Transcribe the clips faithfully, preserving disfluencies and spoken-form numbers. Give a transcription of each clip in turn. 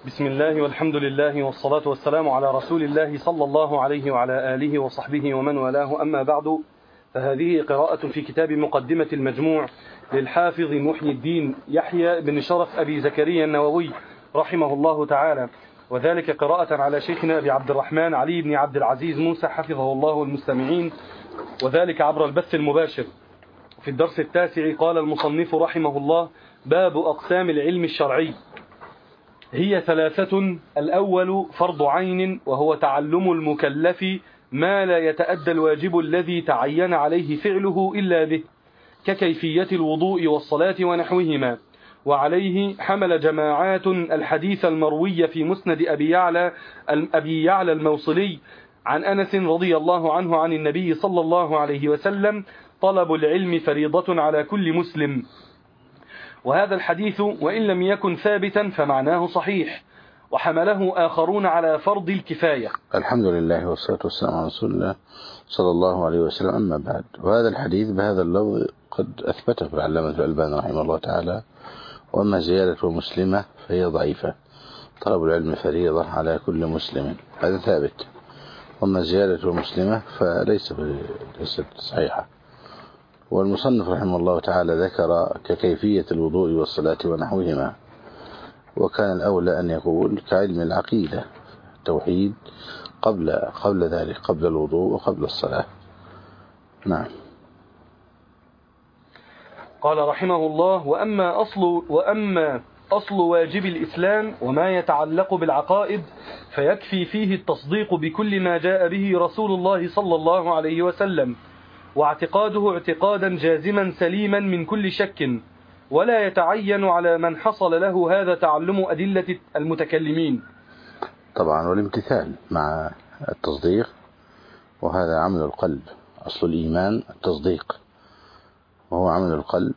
بسم الله والحمد لله والصلاة والسلام على رسول الله صلى الله عليه وعلى آله وصحبه ومن والاه، أما بعد، فهذه قراءة في كتاب مقدمة المجموع للحافظ محي الدين يحيى بن شرف أبي زكريا النووي رحمه الله تعالى، وذلك قراءة على شيخنا أبي عبد الرحمن علي بن عبد العزيز موسى حفظه الله المستمعين، وذلك عبر البث المباشر. في الدرس التاسع قال المصنف رحمه الله: باب أقسام العلم الشرعي. هي ثلاثة: الأول فرض عين، وهو تعلم المكلف ما لا يتأدى الواجب الذي تعين عليه فعله إلا به، ككيفية الوضوء والصلاة ونحوهما، وعليه حمل جماعات الحديث المروي في مسند أبي يعلى, أبي يعلى الموصلي عن أنس رضي الله عنه عن النبي صلى الله عليه وسلم: طلب العلم فريضة على كل مسلم. وهذا الحديث وإن لم يكن ثابتا فمعناه صحيح، وحمله آخرون على فرض الكفاية. الحمد لله والصلاة والسلام على رسول الله صلى الله عليه وسلم، أما بعد. وهذا الحديث بهذا اللفظ قد أثبته العلامة الألباني رحمه الله تعالى، وأما زيادة مسلمة فهي ضعيفة. طلب العلم فريضة على كل مسلم، هذا ثابت. وأما زيادة مسلمة فليس ليست صحيحة. والمصنف رحمه الله تعالى ذكر ككيفية الوضوء والصلاة ونحوهما، وكان الأولى أن يقول كعلم العقيدة التوحيد قبل قبل ذلك، قبل الوضوء وقبل الصلاة. نعم. قال رحمه الله: وأما أصل وأما أصل واجب الإسلام وما يتعلق بالعقائد فيكفي فيه التصديق بكل ما جاء به رسول الله صلى الله عليه وسلم، واعتقاده اعتقادا جازما سليما من كل شك، ولا يتعين على من حصل له هذا تعلم أدلة المتكلمين. طبعا، والامتثال مع التصديق، وهذا عمل القلب. أصل الإيمان التصديق، وهو عمل القلب،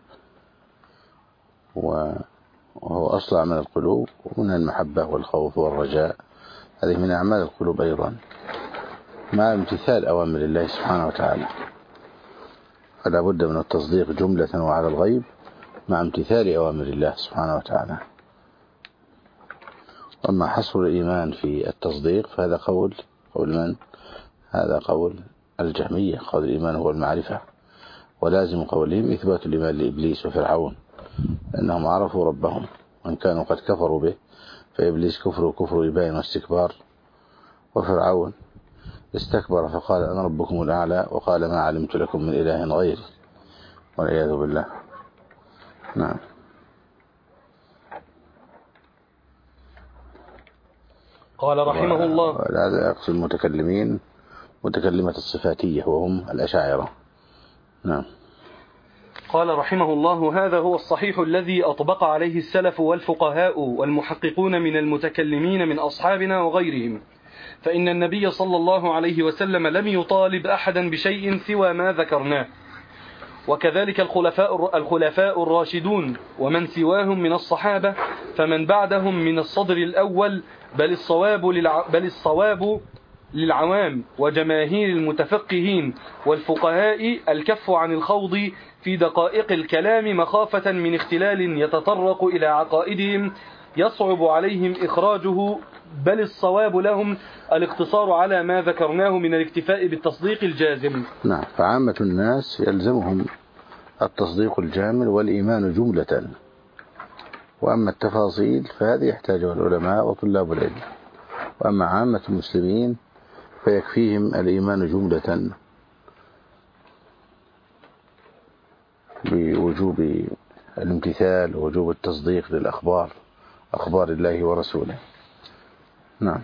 وهو أصل عمل القلوب، ومن المحبة والخوف والرجاء، هذه من أعمال القلوب أيضا، مع امتثال أوامر الله سبحانه وتعالى. فلا بد من التصديق جملة وعلى الغيب مع امتثال أوامر الله سبحانه وتعالى. أما حصر الإيمان في التصديق فهذا قول قول من؟ هذا قول الجهمية. قول الإيمان هو المعرفة، ولازم قولهم إثبات الإيمان لإبليس وفرعون، لأنهم عرفوا ربهم وإن كانوا قد كفروا به. فإبليس كفر كفر إبان واستكبار، وفرعون استكبر فقال أنا ربكم الأعلى، وقال ما علمت لكم من إله غيري، والعياذ بالله. نعم. قال رحمه الله: هذا يقصد المتكلمين متكلمة الصفاتية، وهم الأشاعرة. نعم. قال رحمه الله: هذا هو الصحيح الذي أطبق عليه السلف والفقهاء والمحققون من المتكلمين من أصحابنا وغيرهم، فإن النبي صلى الله عليه وسلم لم يطالب أحدا بشيء سوى ما ذكرناه، وكذلك الخلفاء الخلفاء الراشدون ومن سواهم من الصحابة، فمن بعدهم من الصدر الأول، بل الصواب للع... بل الصواب للعوام وجماهير المتفقهين والفقهاء الكف عن الخوض في دقائق الكلام مخافة من اختلال يتطرق إلى عقائدهم يصعب عليهم إخراجه، بل الصواب لهم الاقتصار على ما ذكرناه من الاكتفاء بالتصديق الجازم. نعم. فعامة الناس يلزمهم التصديق الجامل والإيمان جملة، وأما التفاصيل فهذه يحتاجها العلماء وطلاب العلم. وأما عامة المسلمين فيكفيهم الإيمان جملة بوجوب الامتثال ووجوب التصديق للأخبار، أخبار الله ورسوله. نعم.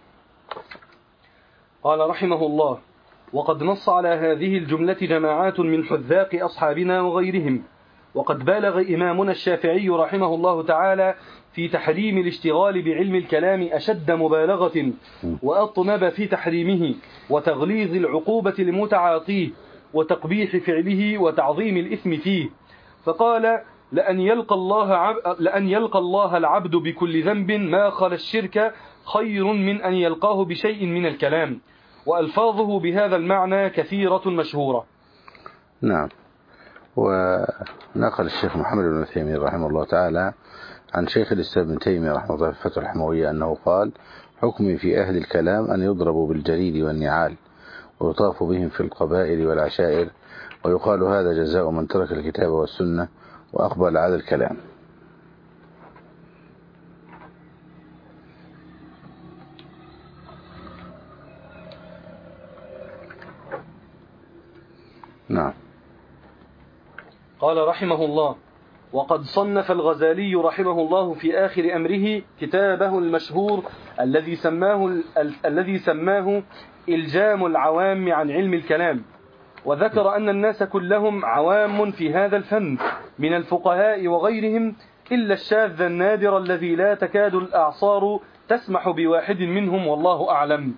قال رحمه الله: وقد نص على هذه الجملة جماعات من حذاق أصحابنا وغيرهم، وقد بالغ إمامنا الشافعي رحمه الله تعالى في تحريم الاشتغال بعلم الكلام أشد مبالغة، وأطنب في تحريمه وتغليظ العقوبة لمتعاطيه وتقبيح فعله وتعظيم الإثم فيه، فقال: لأن يلقى الله عب... لأن يلقى الله العبد بكل ذنب ما خلا الشرك خير من أن يلقاه بشيء من الكلام، وألفاظه بهذا المعنى كثيرة مشهورة. نعم. ونقل الشيخ محمد بن تيمية رحمه الله تعالى عن شيخ الإسلام ابن تيمية رحمه الله في الفتح الحموية أنه قال: حكمي في أهل الكلام أن يضربوا بالجليد والنعال ويطاف بهم في القبائل والعشائر، ويقال هذا جزاء من ترك الكتاب والسنة وأقبل على الكلام. نعم. قال رحمه الله: وقد صنف الغزالي رحمه الله في آخر أمره كتابه المشهور الذي سماه, ال... الذي سماه إلجام العوام عن علم الكلام، وذكر أن الناس كلهم عوام في هذا الفن من الفقهاء وغيرهم إلا الشاذ النادر الذي لا تكاد الأعصار تسمح بواحد منهم، والله أعلم.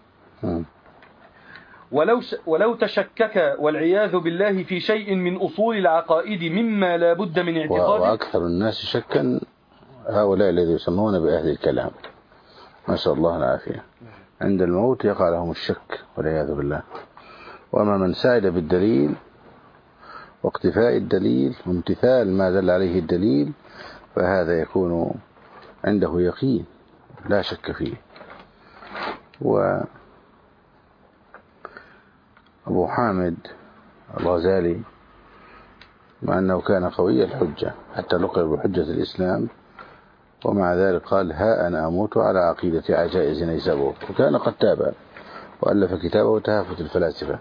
ولو, ش... ولو تشكك والعياذ بالله في شيء من أصول العقائد مما لا بد من اعتقاده. وأكثر الناس شكا هؤلاء الذين يسمون بأهل الكلام، نسأل الله العافية، عند الموت يقع لهم الشك والعياذ بالله. وأما من سعد بالدليل واقتفاء الدليل وامتثال ما دل عليه الدليل فهذا يكون عنده يقين لا شك فيه. و أبو حامد الغزالي مع أنه كان قوي الحجة حتى لقب بحجة الإسلام، ومع ذلك قال: ها أنا أموت على عقيدة عجائز نيسابور. وكان قد تاب وألف كتابه تهافت الفلاسفة،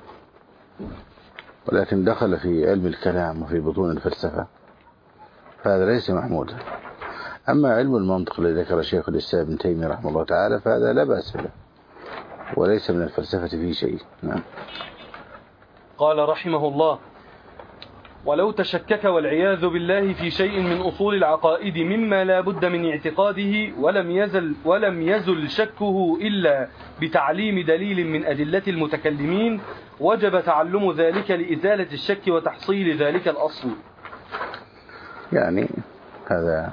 ولكن دخل في علم الكلام وفي بطون الفلسفة، فهذا ليس محمودا. أما علم المنطق الذي ذكر شيخ الإسلام ابن تيمية رحمه الله تعالى فهذا لا بأس به وليس من الفلسفة فيه شيء. نعم. قال رحمه الله: ولو تشكك والعياذ بالله في شيء من أصول العقائد مما لا بد من اعتقاده ولم يزل, ولم يزل شكه إلا بتعليم دليل من أدلة المتكلمين، وجب تعلم ذلك لإزالة الشك وتحصيل ذلك الأصل. يعني هذا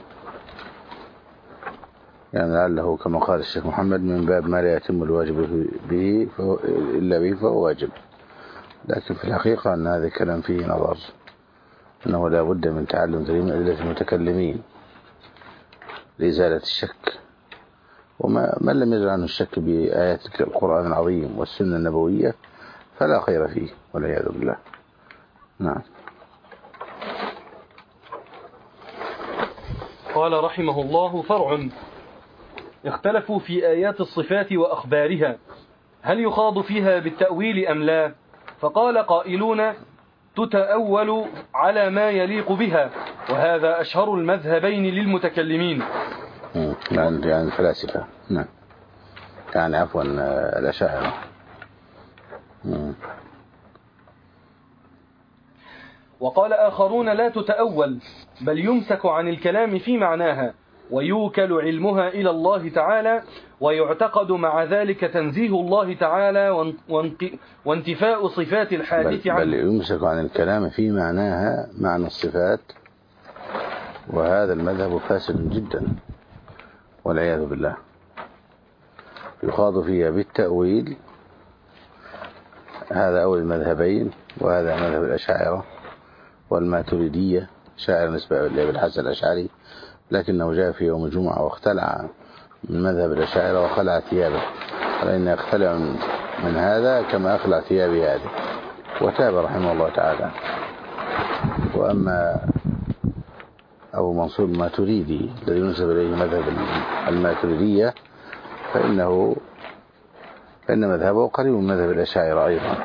يعني لعله كما قال الشيخ محمد من باب ما لا يتم الواجب به إلا به فهو واجب، لكن في الحقيقة أن هذا الكلام فيه نظر، أنه لا بد من تعلم دليل من أدلة المتكلمين لإزالة الشك. ومن لم يزل عنه الشك بآيات القرآن العظيم والسنة النبوية فلا خير فيه والعياذ بالله. نعم. قال رحمه الله: فرع. اختلفوا في آيات الصفات وأخبارها هل يخاض فيها بالتأويل أم لا؟ فقال قائلون: تتأول على ما يليق بها، وهذا أشهر المذهبين للمتكلمين. يعني يعني الفلاسفة. نعم. يعني عفوا الأشاعرة. وقال آخرون: لا تتأول بل يمسك عن الكلام في معناها، ويوكل علمها إلى الله تعالى، ويعتقد مع ذلك تنزيه الله تعالى وانتفاء صفات الحادث عنه. بل يمسك عن الكلام في معناها معنى الصفات، وهذا المذهب فاسد جدا والعياذ بالله. يخاض فيها بالتأويل، هذا أول المذهبين، وهذا مذهب الأشاعرة والماتريدية. شاعر نسبة لأبي الحسن الأشعري، لكنه جاء في يوم الجمعة واختلع من مذهب الأشاعرة وخلع ثيابه، قال إنه يختلع من هذا كما أخلع ثيابي هذه، وتاب رحمه الله تعالى. وأما أبو منصور الماتريدي الذي ينسب إليه مذهب الماتريدية فإنه فإن مذهبه قريب من مذهب الأشاعرة أيضا.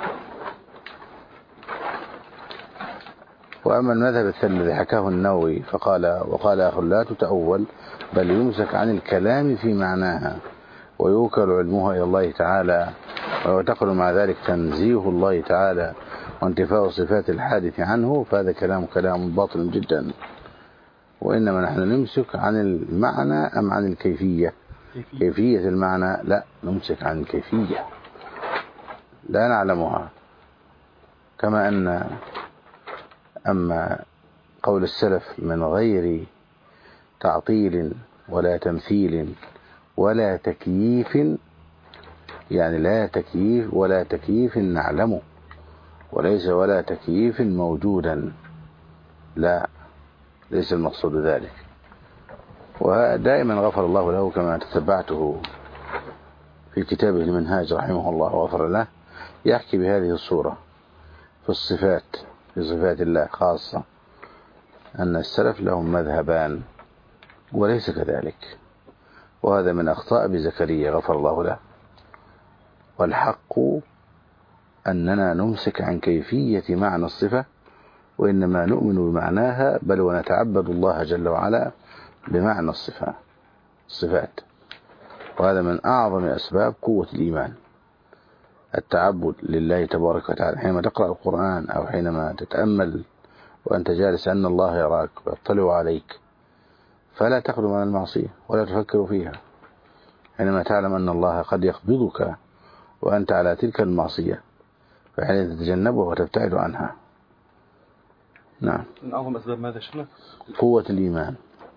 وأما المذهب الثاني الذي حكاه النووي فقال: وقال آخر: لا تتأول بل يمسك عن الكلام في معناها، ويوكل علمها إلى الله تعالى، ويعتقد مع ذلك تنزيه الله تعالى وانتفاء صفات الحادث عنه، فهذا كلام كلام باطل جدا. وإنما نحن نمسك عن المعنى أم عن الكيفية؟ كيفية المعنى لا نمسك عن الكيفية، لا نعلمها. كما أن أما قول السلف: من غير تعطيل ولا تمثيل ولا تكييف، يعني لا تكييف ولا تكييف نعلمه، وليس ولا تكييف موجودا. لا، ليس المقصود ذلك. ودائما غفر الله له كما تتبعته في كتابه المنهاج رحمه الله وغفر له، يحكي بهذه الصورة في الصفات، في صفات الله خاصة، أن السلف لهم مذهبان وليس كذلك، وهذا من أخطاء أبي زكريا غفر الله له. والحق أننا نمسك عن كيفية معنى الصفة، وإنما نؤمن بمعناها، بل ونتعبد الله جل وعلا بمعنى الصفات الصفات وهذا من أعظم أسباب قوة الإيمان، التعبد لله تبارك وتعالى. حينما تقرأ القرآن أو حينما تتأمل وأنت جالس أن الله يراك ويطلع عليك، فلا تقدم على المعصية ولا تفكر فيها. حينما تعلم أن الله قد يقبضك وأنت على تلك المعصية، فحين تتجنبها وتبتعد عنها. نعم. من أعظم أسباب ماذا شفنا؟ قوة الإيمان.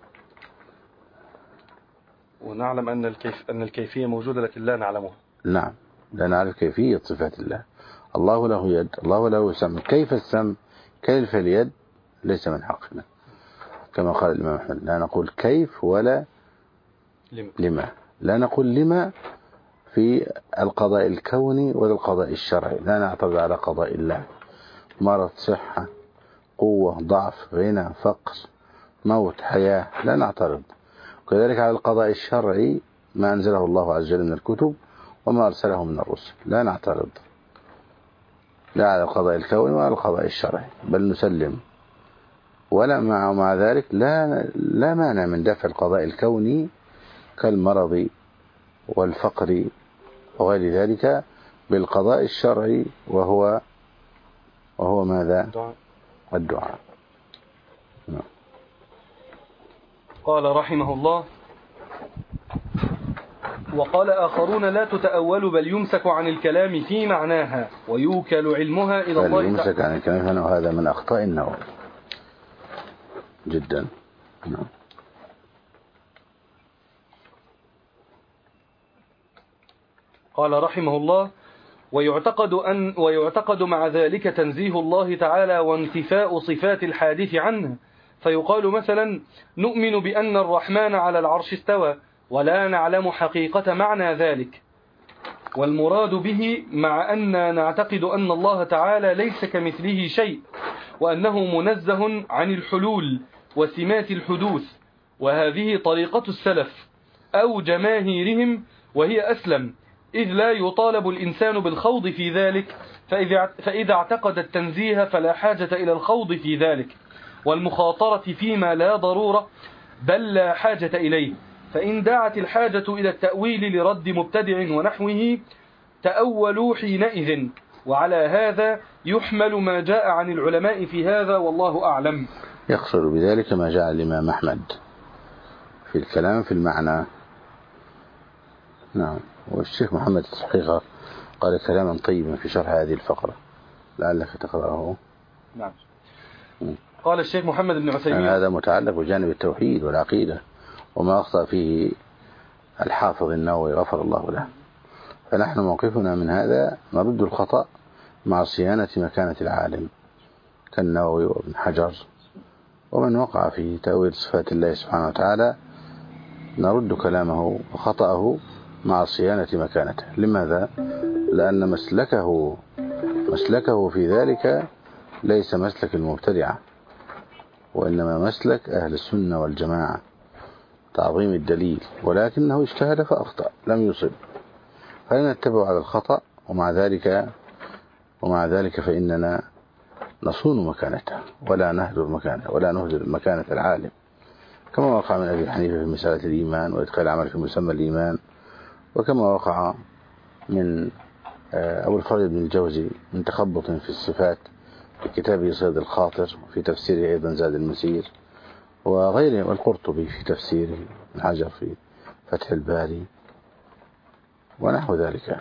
ونعلم أن الكيف أن الكيفية موجودة لكن لا نعلمها. نعم، لا نعرف كيفية صفات الله. الله له يد، الله له سمع، كيف السمع، كيف اليد، ليس من حقنا، كما قال الإمام أحمد. لا نقول كيف ولا لما, لما. لا نقول لما في القضاء الكوني ولا القضاء الشرعي، لا نعترض على قضاء الله، مرض، صحة، قوة، ضعف، غنى، فقر، موت، حياة، لا نعترض. وكذلك على القضاء الشرعي ما أنزله الله عز وجل من الكتب وما أرسله من الرسل، لا نعترض لا على القضاء الكوني ولا على القضاء الشرعي، بل نسلم. ولا مع مع ذلك لا لا مانع من دفع القضاء الكوني كالمرض والفقر وغير ذلك بالقضاء الشرعي، وهو وهو ماذا؟ الدعاء. الدعاء. قال رحمه الله: وقال آخرون: لا تتأول بل يمسك عن الكلام في معناها ويوكل علمها إلى الله تعالى. يمسك عن الكلام، وهذا من أخطاء النووي جدا. نعم. قال رحمه الله: ويعتقد أن ويعتقد مع ذلك تنزيه الله تعالى وانتفاء صفات الحادث عنه، فيقال مثلا: نؤمن بأن الرحمن على العرش استوى، ولا نعلم حقيقة معنى ذلك، والمراد به مع أن نعتقد أن الله تعالى ليس كمثله شيء، وأنه منزه عن الحلول وسمات الحدوث، وهذه طريقة السلف أو جماهيرهم، وهي أسلم، إذ لا يطالب الإنسان بالخوض في ذلك، فإذا, فإذا اعتقد التنزيه فلا حاجة إلى الخوض في ذلك والمخاطرة فيما لا ضرورة بل لا حاجة إليه. فإن دعت الحاجة إلى التأويل لرد مبتدع ونحوه تأولوا حينئذ، وعلى هذا يحمل ما جاء عن العلماء في هذا، والله أعلم. يقصد بذلك ما جاء الإمام أحمد في الكلام في المعنى. نعم. والشيخ محمد الحقيقة قال كلاما طيبا في شرح هذه الفقرة، لعلك تقرأه. نعم. قال الشيخ محمد بن عثيمين: هذا متعلق بجانب التوحيد والعقيدة وما أخطأ فيه الحافظ النووي غفر الله له. فنحن موقفنا من هذا نرد الخطأ مع صيانة مكانة العالم كالنووي وابن حجر ومن وقع في تأويل صفات الله سبحانه وتعالى، نرد كلامه وخطأه مع صيانة مكانته. لماذا؟ لأن مسلكه مسلكه في ذلك ليس مسلك المبتدعة، وإنما مسلك أهل السنة والجماعة، تعظيم الدليل، ولكنه اجتهد فأخطأ لم يصب، فلا نتبع على الخطأ، ومع ذلك ومع ذلك فإننا نصون مكانته ولا نهدر مكانه ولا نهدر مكانة العالم، كما وقع من أبي حنيفة في مسألة الإيمان وإدخال العمل في مسمى الإيمان، وكما وقع من أبو الفرد بن الجوزي من تخبط في الصفات في كتابه صيد الخاطر، وفي تفسيره أيضا زاد المسير، وغيره، والقرطبي في تفسيره، الحجر في فتح الباري ونحو ذلك.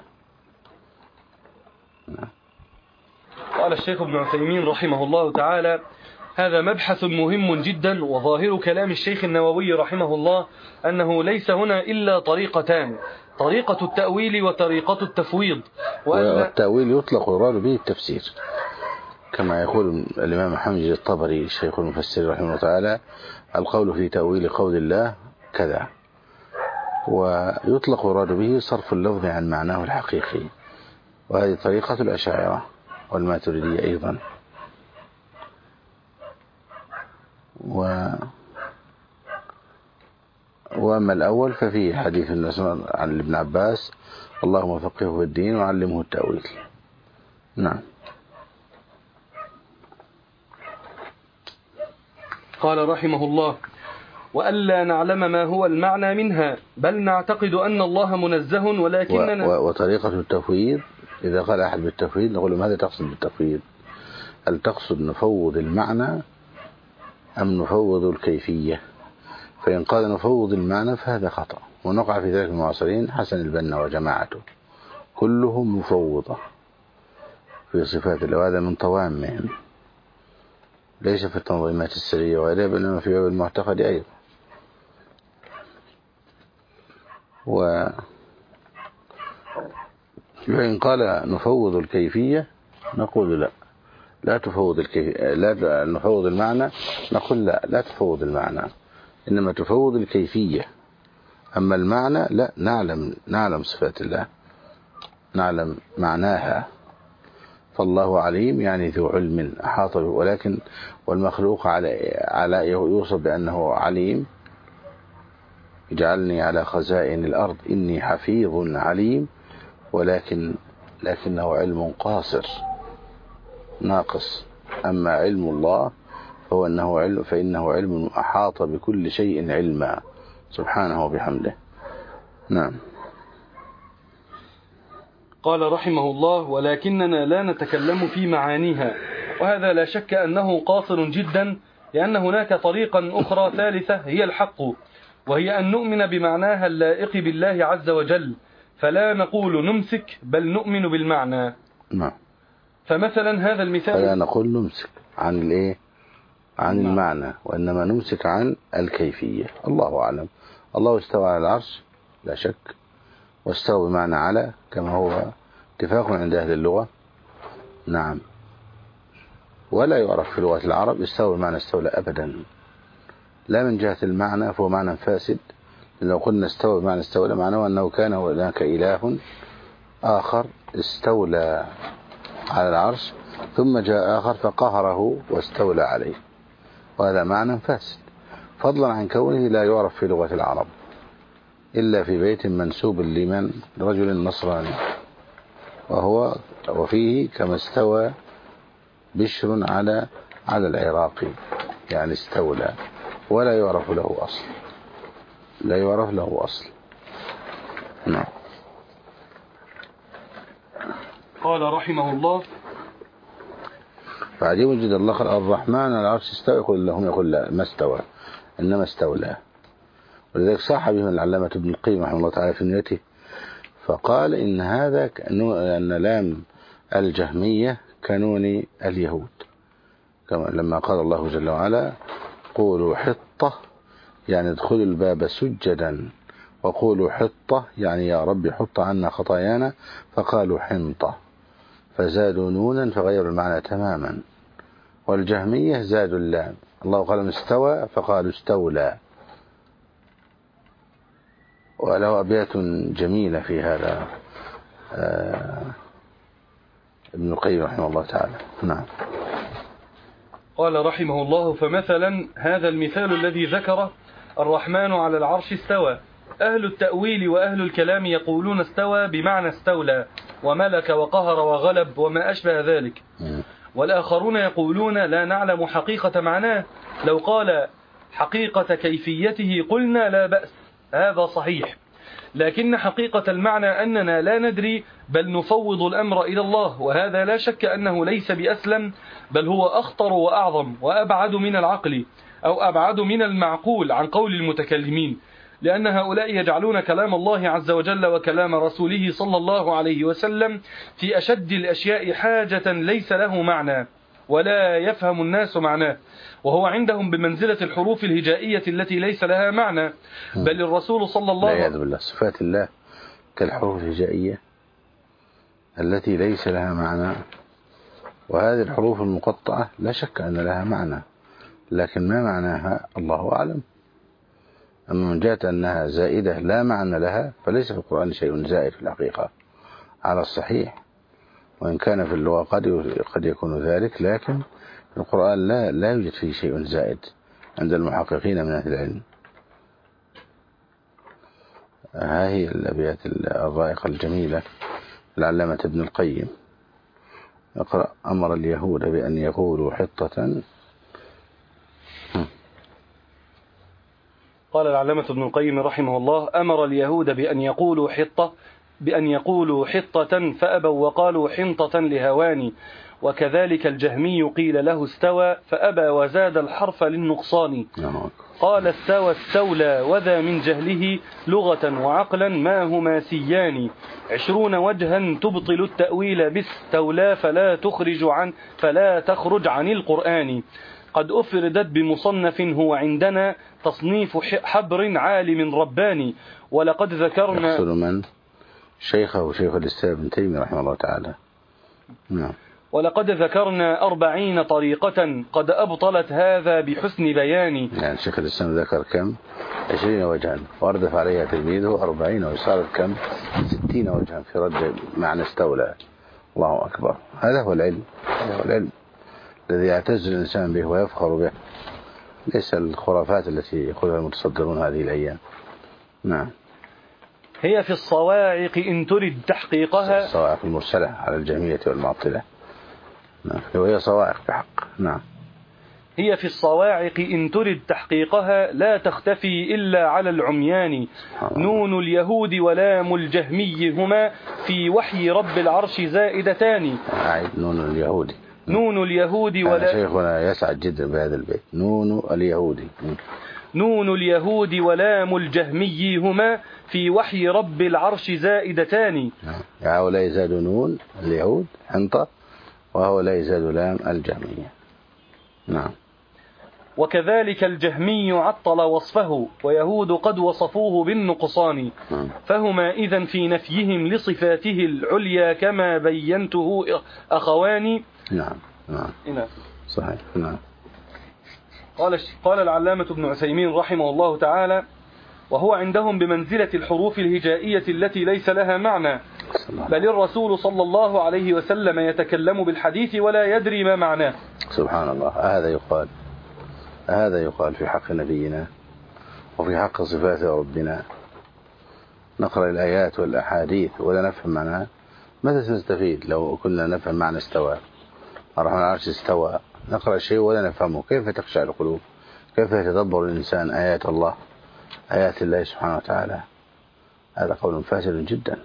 قال الشيخ ابن عثيمين رحمه الله تعالى: هذا مبحث مهم جدا، وظاهر كلام الشيخ النووي رحمه الله أنه ليس هنا إلا طريقتان: طريقة التأويل وطريقة التفويض. والتأويل يطلق ويراد به التفسير، كما يقول الإمام محمد الطبري شيخ المفسر رحمه الله تعالى: القول في تأويل قول الله كذا. ويطلق يراد به صرف اللفظ عن معناه الحقيقي، وهذه طريقة الأشاعرة والماتريدية أيضا. و وأما الأول ففيه حديث عن ابن عباس: اللهم فقهه في الدين وعلمه التأويل. نعم. قال رحمه الله: وألا نعلم ما هو المعنى منها، بل نعتقد أن الله منزه ولكننا و... وطريقة التفويض، إذا قال أحد بالتفويض نقول له: ماذا تقصد بالتفويض؟ هل تقصد نفوض المعنى أم نفوض الكيفية؟ فإن قال نفوض المعنى فهذا خطأ، ونقع في ذلك المعاصرين حسن البنا وجماعته كلهم مفوضة في صفات الله، وهذا من طوامهم، ليس في التنظيمات السرية وغيرها، بل في باب المعتقد أيضا. و وإن قال نفوض الكيفية نقول لا، لا تفوض الكيفية، لا نفوض المعنى، نقول لا، لا تفوض المعنى، إنما تفوض الكيفية. أما المعنى لا، نعلم نعلم صفات الله، نعلم معناها. فالله عليم يعني ذو علم أحاط به، ولكن والمخلوق على على يوصف بأنه عليم: اجعلني على خزائن الأرض إني حفيظ عليم، ولكن لكنه علم قاصر ناقص. أما علم الله فهو أنه علم، فإنه علم أحاط بكل شيء علما سبحانه وبحمده. نعم. قال رحمه الله: ولكننا لا نتكلم في معانيها، وهذا لا شك أنه قاصر جدا، لأن هناك طريقا أخرى ثالثة هي الحق، وهي أن نؤمن بمعناها اللائق بالله عز وجل، فلا نقول نمسك بل نؤمن بالمعنى. نعم. فمثلا هذا المثال: فلا نقول نمسك عن الايه عن نعم. المعنى، وإنما نمسك عن الكيفية. الله أعلم. الله استوى على العرش لا شك، واستوى بمعنى على كما هو اتفاق عند أهل اللغة. نعم. ولا يعرف في لغة العرب استوى بمعنى استولى أبدا، لا من جهة المعنى فهو معنى فاسد. لو قلنا استوى بمعنى استولى معناه أنه كان هناك إله آخر استولى على العرش ثم جاء آخر فقهره واستولى عليه، وهذا معنى فاسد، فضلا عن كونه لا يعرف في لغة العرب إلا في بيت منسوب لمن رجل نصراني، وهو وفيه كما استوى بشر على على العراقي، يعني استولى، ولا يعرف له أصل، لا يعرف له أصل. نعم. قال رحمه الله: فعجيب جدا الله قال الرحمن على العرش استوى، يقول لهم يقول لا، ما استوى إنما استولى. ولذلك صاح بهم العلامة ابن القيم رحمه الله تعالى في نيته، فقال إن هذا أن لام الجهمية كنون اليهود، كما لما قال الله جل وعلا: قولوا حطة يعني ادخلوا الباب سجدا، وقولوا حطة يعني يا رب حط عنا خطايانا، فقالوا حنطة، فزادوا نونا فغيروا المعنى تماما. والجهمية زادوا اللام، الله قال استوى فقالوا استولى. وله أبيات جميلة في هذا آه ابن القيم رحمه الله تعالى. نعم. قال رحمه الله: فمثلا هذا المثال الذي ذكره الرحمن على العرش استوى، أهل التأويل وأهل الكلام يقولون استوى بمعنى استولى وملك وقهر وغلب وما أشبه ذلك، والآخرون يقولون لا نعلم حقيقة معناه، لو قال حقيقة كيفيته قلنا لا بأس، هذا صحيح، لكن حقيقة المعنى أننا لا ندري، بل نفوض الأمر إلى الله، وهذا لا شك أنه ليس بأسلم، بل هو أخطر وأعظم وأبعد من العقل، أو أبعد من المعقول عن قول المتكلمين، لأن هؤلاء يجعلون كلام الله عز وجل وكلام رسوله صلى الله عليه وسلم في أشد الأشياء حاجة ليس له معنى ولا يفهم الناس معناه، وهو عندهم بمنزلة الحروف الهجائية التي ليس لها معنى، بل الرسول صلى الله عليه وسلم بالله صفات الله كالحروف الهجائية التي ليس لها معنى. وهذه الحروف المقطعة لا شك أن لها معنى، لكن ما معناها الله أعلم. أما من جهة أنها زائدة لا معنى لها فليس في القرآن شيء زائد في الحقيقة على الصحيح، وإن كان في اللغة قد قد يكون ذلك، لكن في القرآن لا لا يوجد فيه شيء زائد عند المحققين من أهل العلم. ها هي الأبيات الرائقة الجميلة العلامة ابن القيم. اقرأ: أمر اليهود بأن يقولوا حطة. قال العلامة ابن القيم رحمه الله: أمر اليهود بأن يقولوا حطة بأن يقولوا حطة فأبوا وقالوا حنطة لهواني، وكذلك الجهمي قيل له استوى فأبى وزاد الحرف للنقصان. قال استوى استولى وذا من جهله لغة وعقلا ما هما سيان، عشرون وجها تبطل التأويل باستولى فلا تخرج عن فلا تخرج عن القرآن، قد أفردت بمصنف هو عندنا تصنيف حبر عالم رباني، ولقد ذكرنا يقصد من شيخه شيخ الإسلام ابن تيمية رحمه الله تعالى. نعم. ولقد ذكرنا أربعين طريقة قد أبطلت هذا بحسن بياني. يعني شيخ الإسلام ذكر كم؟ عشرين وجها، واردف عليها تلميذه أربعين، وصارت كم؟ ستين وجها في رد معنى استولى. الله أكبر. هذا هو العلم، هذا هو العلم الذي يعتز الإنسان به ويفخر به، ليس الخرافات التي يقولها المتصدرون هذه الأيام. نعم. هي في الصواعق إن ترد تحقيقها. الصواعق المرسلة على الجهمية والمعطلة. نعم. وهي صواعق بحق. نعم. هي في الصواعق إن ترد تحقيقها لا تختفي إلا على العميان، نون اليهود ولام الجهمي هما في وحي رب العرش زائدتان. أعيد: نون اليهودي. نون اليهود ولا شيخنا يسعد جدا بهذا البيت. نون اليهودي. نون اليهود ولام الجهمي هما في وحي رب العرش زائدتان. هؤلاء يزاد نون اليهود حنطة، وهؤلاء يزاد لام الجهمية. نعم. وكذلك الجهمي عطل وصفه ويهود قد وصفوه بالنقصان، نعم. فهما إذن في نفيهم لصفاته العليا كما بينته أخواني. نعم. نعم. نعم. صحيح. نعم. قال قال العلامة ابن عثيمين رحمه الله تعالى: وهو عندهم بمنزلة الحروف الهجائية التي ليس لها معنى، بل الرسول صلى الله عليه وسلم يتكلم بالحديث ولا يدري ما معناه. سبحان الله. هذا يقال هذا يقال في حق نبينا وفي حق صفات ربنا. نقرأ الآيات والأحاديث ولا نفهم معناها، ماذا سنستفيد لو كنا نفهم معنى استوى؟ الرحمن على العرش استوى، نقرأ شيء ولا نفهمه، كيف تخشع القلوب؟ كيف يتدبر الإنسان آيات الله، آيات الله سبحانه وتعالى؟ هذا قول فاسد جدا.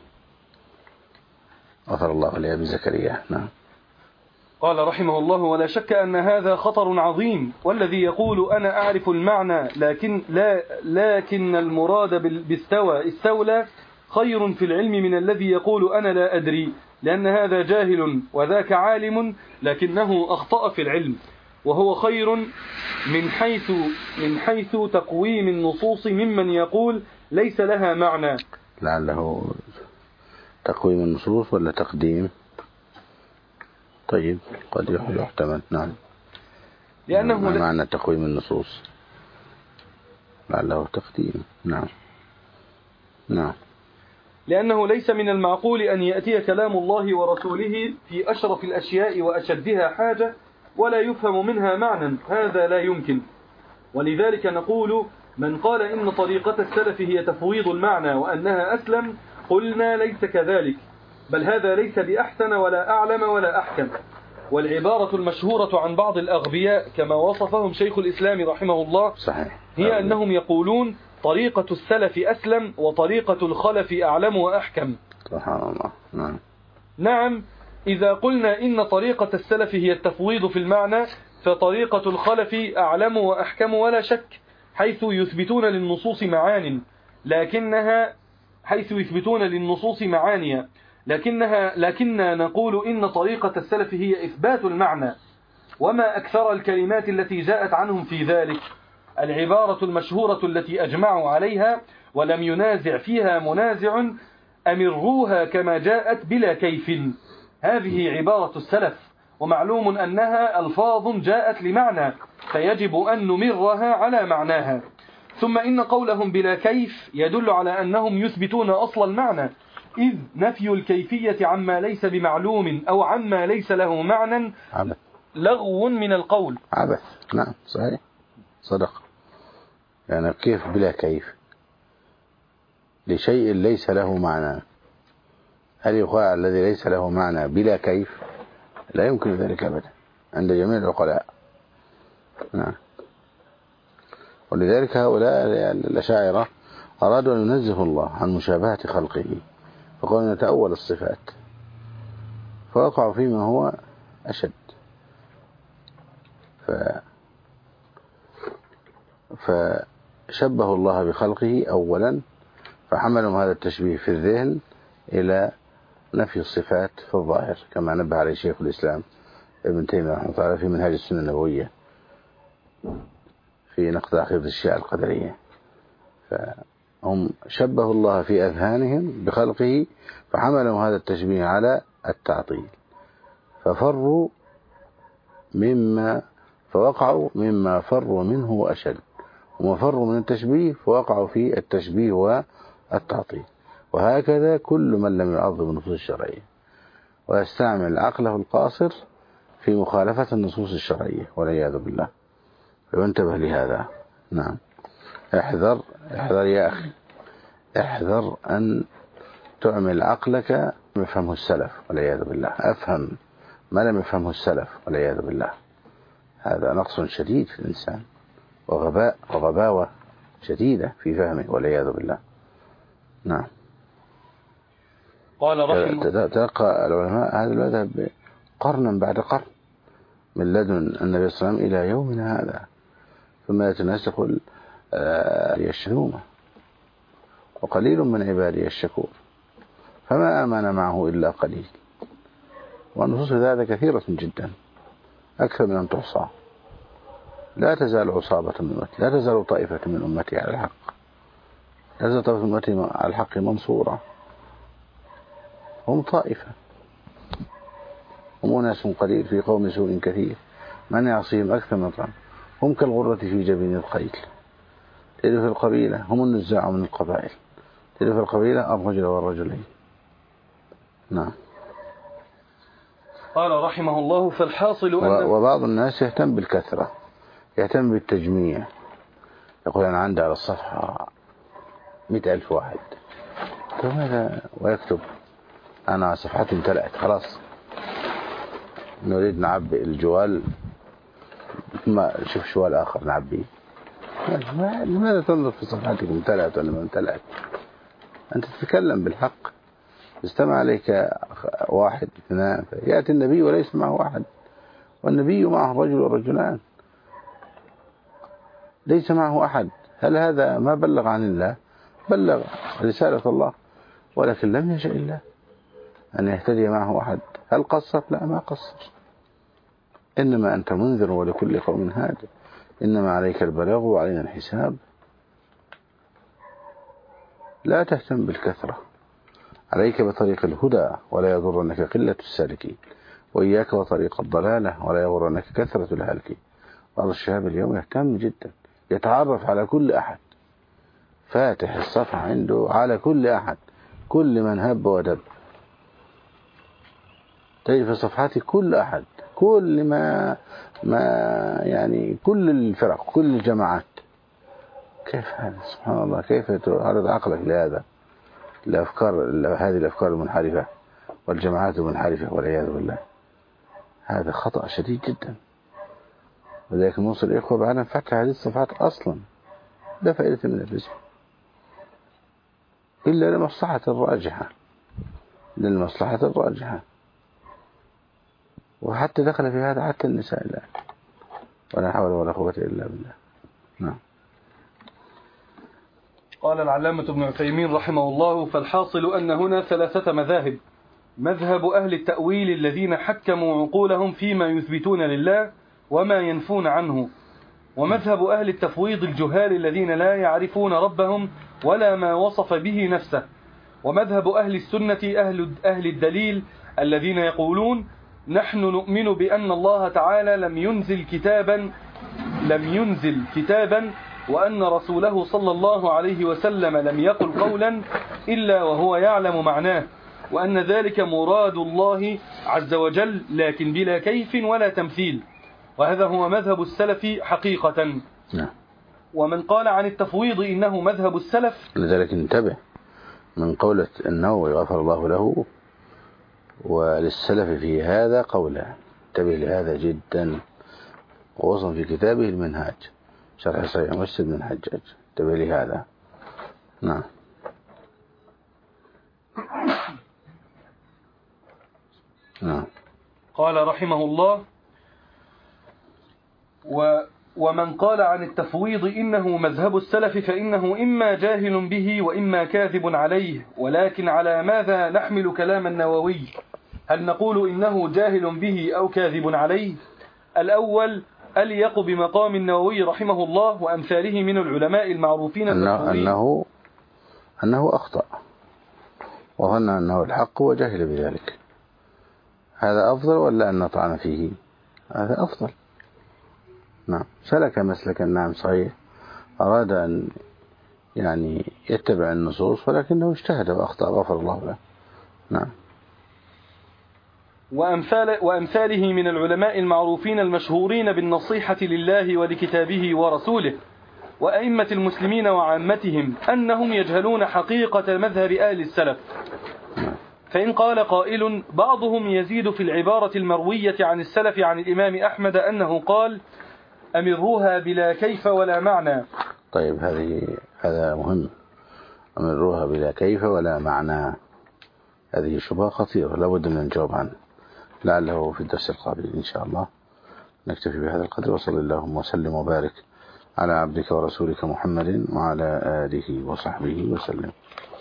غفر الله لأبي زكريا. نعم. قال رحمه الله: ولا شك أن هذا خطر عظيم، والذي يقول أنا أعرف المعنى لكن لا لكن المراد باستوى استولى خير في العلم من الذي يقول أنا لا أدري، لأن هذا جاهل وذاك عالم لكنه أخطأ في العلم، وهو خير من حيث من حيث تقويم النصوص ممن يقول ليس لها معنى. لعله تقويم النصوص ولا تقديم؟ طيب قد يحتمل. نعم. لأنه ما معنى تقويم النصوص؟ لعله تقديم. نعم. نعم. لأنه ليس من المعقول أن يأتي كلام الله ورسوله في أشرف الأشياء وأشدها حاجة ولا يفهم منها معنى، هذا لا يمكن. ولذلك نقول: من قال إن طريقة السلف هي تفويض المعنى وأنها أسلم، قلنا ليس كذلك، بل هذا ليس بأحسن ولا أعلم ولا أحكم. والعبارة المشهورة عن بعض الأغبياء كما وصفهم شيخ الإسلام رحمه الله صحيح. هي أنهم يقولون طريقة السلف أسلم وطريقة الخلف أعلم وأحكم. سبحان الله. نعم. نعم. إذا قلنا إن طريقة السلف هي التفويض في المعنى، فطريقة الخلف أعلم وأحكم ولا شك، حيث يثبتون للنصوص معان لكنها حيث يثبتون للنصوص معانيا لكنها لكننا نقول إن طريقة السلف هي إثبات المعنى، وما أكثر الكلمات التي جاءت عنهم في ذلك. العبارة المشهورة التي أجمعوا عليها ولم ينازع فيها منازع: أمروها كما جاءت بلا كيف. هذه عبارة السلف، ومعلوم أنها ألفاظ جاءت لمعنى فيجب أن نمرها على معناها. ثم إن قولهم بلا كيف يدل على أنهم يثبتون أصل المعنى، إذ نفي الكيفية عما ليس بمعلوم أو عما ليس له معنى عبث لغو من القول. عبث. نعم صحيح صدق. يعني كيف بلا كيف لشيء ليس له معنى؟ هل يقال الذي ليس له معنى بلا كيف؟ لا يمكن ذلك أبدا عند جميع العقلاء. نعم. ولذلك هؤلاء الأشاعرة أرادوا أن ينزهوا الله عن مشابهة خلقه، فقالوا نتأول الصفات، فوقعوا فيما هو أشد. ف... فشبهوا الله بخلقه أولا، فحملهم هذا التشبيه في الذهن إلى نفي الصفات في الظاهر، كما نبه عليه شيخ الإسلام ابن تيمية رحمه الله تعالى في منهاج السنة النبوية في نقد عقيدة الشيعة القدرية. فهم شبهوا الله في أذهانهم بخلقه، فحملوا هذا التشبيه على التعطيل، ففروا مما فوقعوا مما فروا منه وأشد، وما فروا من التشبيه فوقعوا في التشبيه والتعطيل. وهكذا كل من لم يعظم النصوص الشرعية ويستعمل عقله القاصر في مخالفة النصوص الشرعية والعياذ بالله، فينتبه لهذا. نعم. احذر احذر يا أخي، احذر أن تعمل عقلك ما يفهمه السلف والعياذ بالله. أفهم ما لم يفهمه السلف والعياذ بالله، هذا نقص شديد في الإنسان وغباء وغباوة شديدة في فهمه والعياذ بالله. نعم. قال رحمه تلقى العلماء هذا المذهب قرنا بعد قرن من لدن النبي صلى الله عليه وسلم إلى يومنا هذا، ثم يأتي الناس يقول يشهدون وقليل من عبادي الشكور، فما آمن معه إلا قليل. والنصوص هذا كثيرة جدا أكثر من أن تحصى. لا تزال عصابة من أمتي، لا تزال طائفة من أمتي على الحق، لا تزال طائفة من أمتي على الحق منصورة. هم طائفة، هم ناس قليل في قوم سوء كثير، من يعصيهم أكثر من طعم. هم كالغرة في جبين الخيل، تلف القبيلة هم النزاع من القبائل، تلف القبيلة الرجل والرجلين. نعم. قال رحمه الله فالحاصل أن وبعض الناس يهتم بالكثرة، يهتم بالتجميع، يقول أنا عندي على الصفحة مئة ألف واحد، فماذا ويكتب أنا صفحتي امتلأت خلاص، نريد نعبي الجوال، ما شوف شوال آخر نعبيه. لماذا تنظر في صفحتك امتلأت ولا ما امتلأت؟ أنت تتكلم بالحق، استمع عليك واحد اثنان، يأتي النبي وليس معه واحد، والنبي معه رجل ورجلان، ليس معه أحد. هل هذا ما بلغ عن الله؟ بلغ رسالة الله، ولكن لم يشاء الله أن يهتدي معه أحد. هل قصر؟ لا ما قصر. إنما أنت منذر ولكل قوم هاد، إنما عليك البلاغ وعلينا الحساب. لا تهتم بالكثرة، عليك بطريق الهدى ولا يضرنك قلة السالكين، وإياك وطريق الضلالة ولا يغرنك كثرة الهالكين. بعض الشباب اليوم يهتم جدا، يتعرف على كل أحد، فاتح الصفحة عنده على كل أحد، كل من هب ودب، تجد في صفحاتي كل أحد، كل ما ما يعني كل الفرق، كل الجماعات. كيف هذا؟ سبحان الله، كيف تعرض عقلك لهذا؟ الأفكار، هذه الأفكار المنحرفة والجماعات المنحرفة والعياذ بالله. هذا خطأ شديد جدا. ولذلك نوصل الإخوة بعد أن فك هذه الصفحات أصلا لا فائدة من الرزق إلا لمصلحة الراجحة، للمصلحة الراجحة. وحتى دخل في هذا حتى النساء الآن، ولا حول ولا قوة إلا بالله. نعم. قال العلامة ابن عثيمين رحمه الله فالحاصل أن هنا ثلاثة مذاهب: مذهب أهل التأويل الذين حكموا عقولهم فيما يثبتون لله وما ينفون عنه، ومذهب أهل التفويض الجهال الذين لا يعرفون ربهم ولا ما وصف به نفسه، ومذهب أهل السنة أهل, أهل الدليل الذين يقولون نحن نؤمن بأن الله تعالى لم ينزل كتابا لم ينزل كتابا وأن رسوله صلى الله عليه وسلم لم يقل قولا إلا وهو يعلم معناه، وأن ذلك مراد الله عز وجل لكن بلا كيف ولا تمثيل، وهذا هو مذهب السلف حقيقة. ومن قال عن التفويض إنه مذهب السلف، لذلك انتبه من قولة النووي غفر الله له وللسلف في هذا قولا، انتبه لهذا جدا، ووصل في كتابه المنهاج شرح صحيح مسلم بن الحجاج، انتبه لهذا. نعم. نعم. قال رحمه الله: و ومن قال عن التفويض إنه مذهب السلف فإنه إما جاهل به وإما كاذب عليه. ولكن على ماذا نحمل كلام النووي؟ هل نقول إنه جاهل به أو كاذب عليه؟ الأول أليق بمقام النووي رحمه الله وأمثاله من العلماء المعروفين أنه, أنه, أنه أخطأ وظن أنه الحق وجهل بذلك، هذا أفضل ولا أن نطعن فيه؟ هذا أفضل. نعم. سلك مسلكا، نعم صحيح، أراد أن يعني يتبع النصوص ولكنه اجتهد وأخطأ غفر الله له. نعم. وأمثال وأمثاله من العلماء المعروفين المشهورين بالنصيحة لله ولكتابه ورسوله وأئمة المسلمين وعامتهم أنهم يجهلون حقيقة مذهب آل السلف. فإن قال قائل بعضهم يزيد في العبارة المروية عن السلف عن الإمام أحمد أنه قال: أمروها بلا كيف ولا معنى. طيب، هذه هذا مهم، أمروها بلا كيف ولا معنى، هذه شبهة خطيرة لابد من الجواب عنها، لعله في الدرس القابل إن شاء الله. نكتفي بهذا القدر، وصلى اللهم وسلم وبارك على عبدك ورسولك محمد وعلى آله وصحبه وسلم.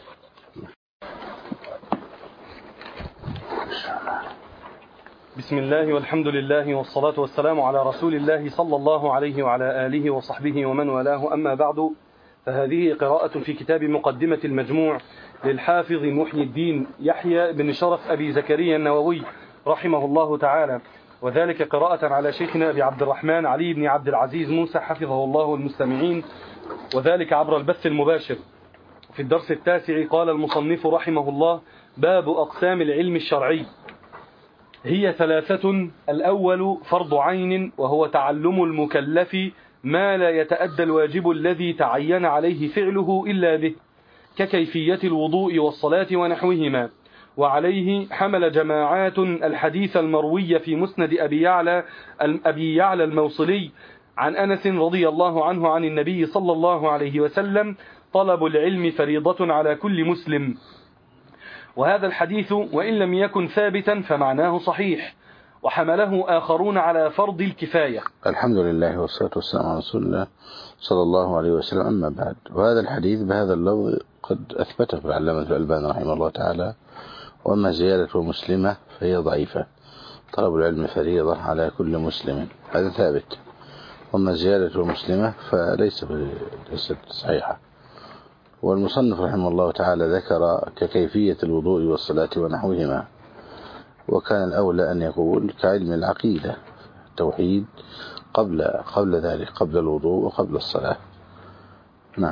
بسم الله والحمد لله والصلاة والسلام على رسول الله صلى الله عليه وعلى آله وصحبه ومن والاه، أما بعد، فهذه قراءة في كتاب مقدمة المجموع للحافظ محي الدين يحيى بن شرف أبي زكريا النووي رحمه الله تعالى، وذلك قراءة على شيخنا أبي عبد الرحمن علي بن عبد العزيز موسى حفظه الله والمستمعين، وذلك عبر البث المباشر. في الدرس التاسع قال المصنف رحمه الله: باب أقسام العلم الشرعي. هي ثلاثة: الأول فرض عين، وهو تعلم المكلف ما لا يتأدى الواجب الذي تعين عليه فعله إلا به، ككيفية الوضوء والصلاة ونحوهما، وعليه حمل جماعات الحديث المروي في مسند أبي يعلى, أبي يعلى الموصلي عن أنس رضي الله عنه عن النبي صلى الله عليه وسلم: طلب العلم فريضة على كل مسلم. وهذا الحديث وإن لم يكن ثابتا فمعناه صحيح، وحمله آخرون على فرض الكفاية. الحمد لله والصلاة والسلام على رسول الله صلى الله عليه وسلم، أما بعد. وهذا الحديث بهذا اللفظ قد أثبته العلامة الألباني رحمه الله تعالى، وأما زيادة مسلمة فهي ضعيفة. طلب العلم فريضة على كل مسلم، هذا ثابت، وأما زيادة مسلمة فليس ليست صحيحة. والمصنف رحمه الله تعالى ذكر ككيفية الوضوء والصلاة ونحوهما، وكان الأولى أن يقول كعلم العقيدة التوحيد قبل قبل ذلك، قبل الوضوء وقبل الصلاة. نعم.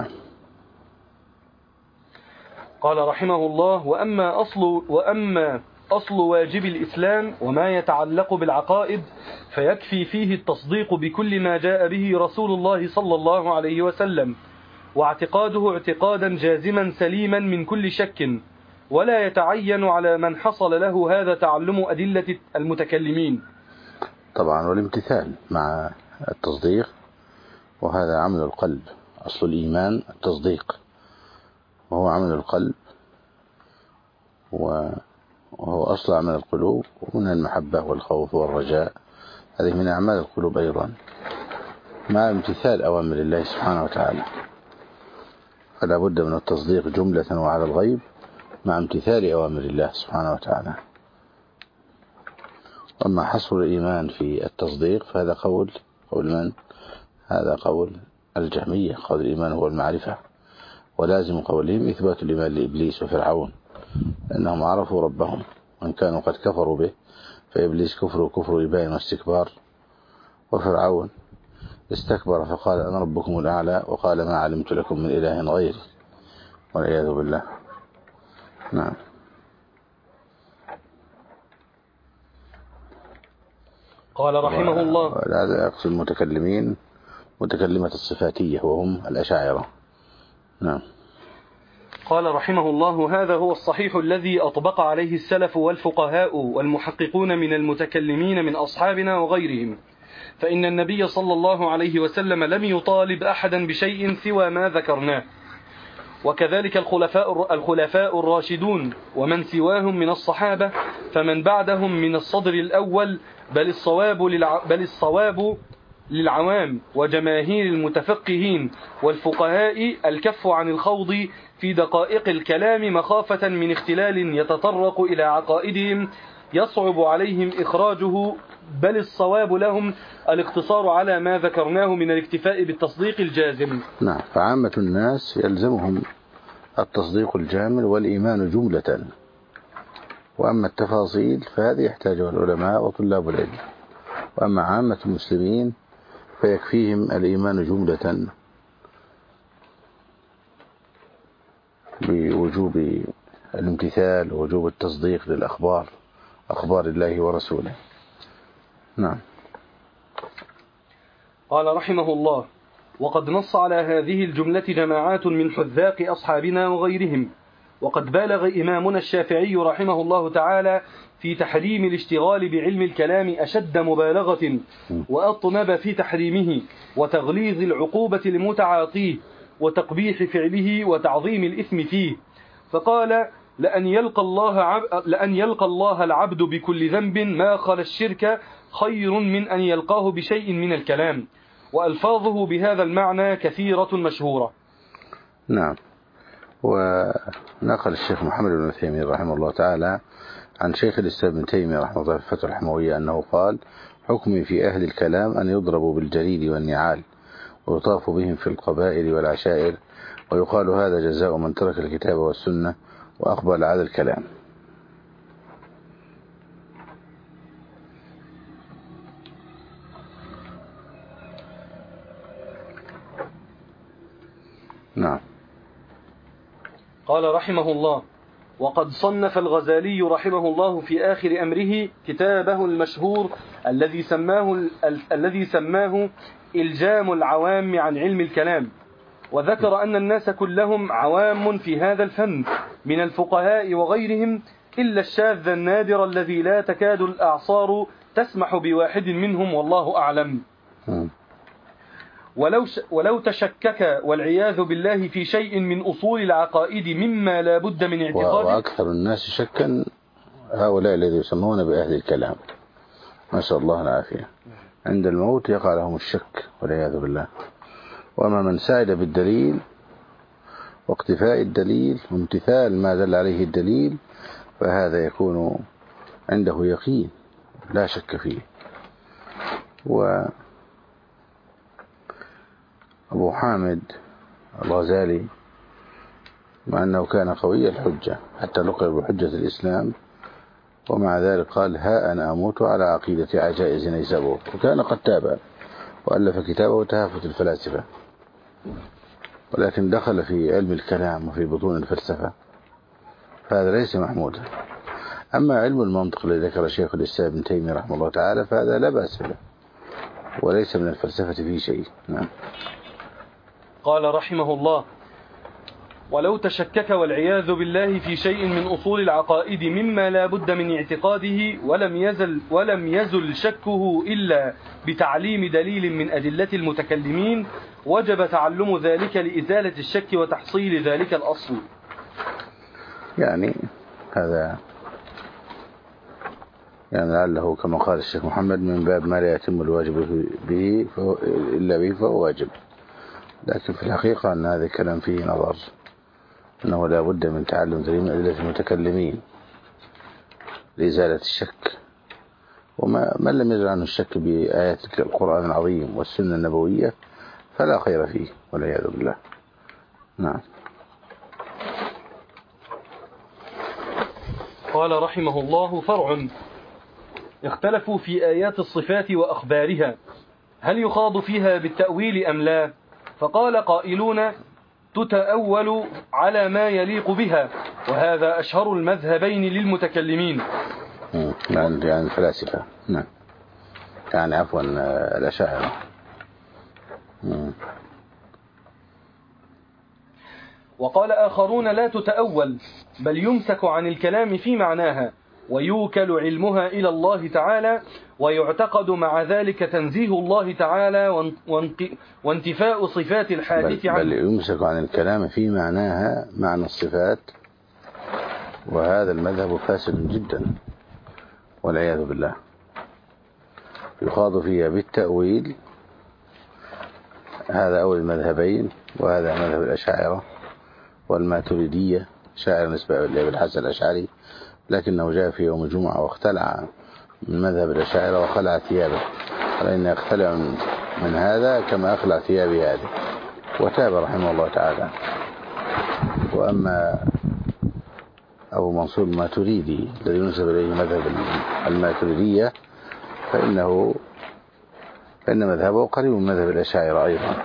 قال رحمه الله: وأما أصل وأما أصل واجب الإسلام وما يتعلق بالعقائد فيكفي فيه التصديق بكل ما جاء به رسول الله صلى الله عليه وسلم، واعتقاده اعتقادا جازما سليما من كل شك، ولا يتعين على من حصل له هذا تعلم أدلة المتكلمين. طبعا، والامتثال مع التصديق، وهذا عمل القلب. أصل الإيمان التصديق، وهو عمل القلب، وهو أصل عمل القلوب، ومن المحبة والخوف والرجاء، هذه من أعمال القلوب أيضا، مع امتثال أوامر الله سبحانه وتعالى. فلا بد من التصديق جملة وعلى الغيب مع امتثال أوامر الله سبحانه وتعالى. أما حصر الإيمان في التصديق فهذا قول قول من؟ هذا قول الجهمية، قول الإيمان هو المعرفة، ولازم قولهم إثبات الإيمان لإبليس وفرعون، لأنهم عرفوا ربهم، وإن كانوا قد كفروا به فإبليس كفر كفر إباء واستكبار، وفرعون استكبر فقال أنا ربكم الأعلى وقال ما علمت لكم من إله غيري، والعياذ بالله. نعم. قال رحمه الله. هذا يقصد المتكلمين متكلمة الصفاتية وهم الأشاعرة. نعم. قال رحمه الله: هذا هو الصحيح الذي أطبق عليه السلف والفقهاء والمحققون من المتكلمين من أصحابنا وغيرهم، فإن النبي صلى الله عليه وسلم لم يطالب أحدا بشيء سوى ما ذكرناه، وكذلك الخلفاء الخلفاء الراشدون ومن سواهم من الصحابة، فمن بعدهم من الصدر الأول، بل الصواب للع... بل الصواب للعوام وجماهير المتفقهين والفقهاء الكف عن الخوض في دقائق الكلام مخافة من اختلال يتطرق إلى عقائدهم يصعب عليهم إخراجه، بل الصواب لهم الاقتصار على ما ذكرناه من الاكتفاء بالتصديق الجازم. نعم. فعامة الناس يلزمهم التصديق الجامل والإيمان جملة، وأما التفاصيل فهذه يحتاجها العلماء وطلاب العلم، وأما عامة المسلمين فيكفيهم الإيمان جملة بوجوب الامتثال ووجوب التصديق للأخبار، أخبار الله ورسوله. نعم. قال رحمه الله: وقد نص على هذه الجملة جماعات من حذاق أصحابنا وغيرهم، وقد بالغ إمامنا الشافعي رحمه الله تعالى في تحريم الاشتغال بعلم الكلام أشد مبالغة، وأطنب في تحريمه وتغليظ العقوبة لمتعاطيه وتقبيح فعله وتعظيم الإثم فيه، فقال: لأن يلقى الله عب... لأن يلقى الله العبد بكل ذنب ما خلا الشرك خير من أن يلقاه بشيء من الكلام، وألفاظه بهذا المعنى كثيرة مشهورة. نعم. ونقل الشيخ محمد بن تيمية رحمه الله تعالى عن شيخ الإسلام ابن تيمية رحمه الله في الفتح الحموية أنه قال: حكمي في أهل الكلام أن يضربوا بالجليد والنعال ويطاف بهم في القبائل والعشائر، ويقال هذا جزاء من ترك الكتاب والسنة وأقبل على الكلام. نعم. قال رحمه الله: وقد صنف الغزالي رحمه الله في آخر أمره كتابه المشهور الذي سماه ال... الذي سماه إلجام العوام عن علم الكلام، وذكر أن الناس كلهم عوام في هذا الفن من الفقهاء وغيرهم، إلا الشاذ النادر الذي لا تكاد الأعصار تسمح بواحد منهم، والله أعلم. ولو, ش... ولو تشكك والعياذ بالله في شيء من أصول العقائد مما لا بد من اعتقاده. وأكثر الناس شكا هؤلاء الذين يسمون بأهل الكلام، نسأل الله العافية، عند الموت يقع لهم الشك والعياذ بالله. وأما من سعد بالدليل واقتفاء الدليل وامتثال ما دل عليه الدليل فهذا يكون عنده يقين لا شك فيه. وأبو حامد الغزالي مع أنه كان قوي الحجة حتى لقب بحجة الإسلام، ومع ذلك قال: ها أنا أموت على عقيدة عجائز نيسابور، وكان قد تاب وألف كتابه تهافت الفلاسفة، ولكن دخل في علم الكلام وفي بطون الفلسفة، فهذا ليس محمودا. أما علم المنطق الذي ذكر شيخ الإسلام ابن تيمية رحمه الله تعالى فهذا لا بأس به وليس من الفلسفة فيه شيء. نعم. قال رحمه الله: ولو تشكك والعياذ بالله في شيء من أصول العقائد مما لا بد من اعتقاده ولم يزل, ولم يزل شكه إلا بتعليم دليل من أدلة المتكلمين، وجب تعلم ذلك لإزالة الشك وتحصيل ذلك الأصل. يعني هذا يعني لعله كما قال الشيخ محمد من باب ما لا يتم الواجب به إلا به فهو واجب، لكن في الحقيقة أن هذا الكلام فيه نظر، أنه لا بد من تعلم دليل من أدلة المتكلمين لإزالة الشك، وما من لم يزل عنه الشك بآيات القرآن العظيم والسنة النبوية فلا خير فيه والعياذ بالله. نعم. قال رحمه الله: فرع اختلفوا في آيات الصفات وأخبارها هل يخاض فيها بالتأويل أم لا؟ فقال قائلون تتأول على ما يليق بها، وهذا أشهر المذهبين للمتكلمين. يعني الفلاسفة، نعم، يعني عفوا الأشاعرة. وقال آخرون لا تتأول بل يمسك عن الكلام في معناها، ويوكل علمها إلى الله تعالى، ويعتقد مع ذلك تنزيه الله تعالى وانتفاء صفات الحادث بل, عنه. بل يمسك عن الكلام في معناها، معنى الصفات، وهذا المذهب فاسد جدا والعياذ بالله. يخاض فيها بالتأويل، هذا أول المذهبين، وهذا مذهب الأشاعرة والماتريدية. شاعر نسبة إلى الحسن الأشعري، لكنه جاء في يوم الجمعة واختلع من مذهب الأشاعرة وخلع ثيابه، قال إنه يختلع من هذا كما أخلع ثيابي هذه، وتاب رحمه الله تعالى. وأما أبو منصور الماتريدي الذي ينسب إليه مذهب الماتريدية فإنه فإن مذهبه قريب من مذهب الأشاعرة أيضا.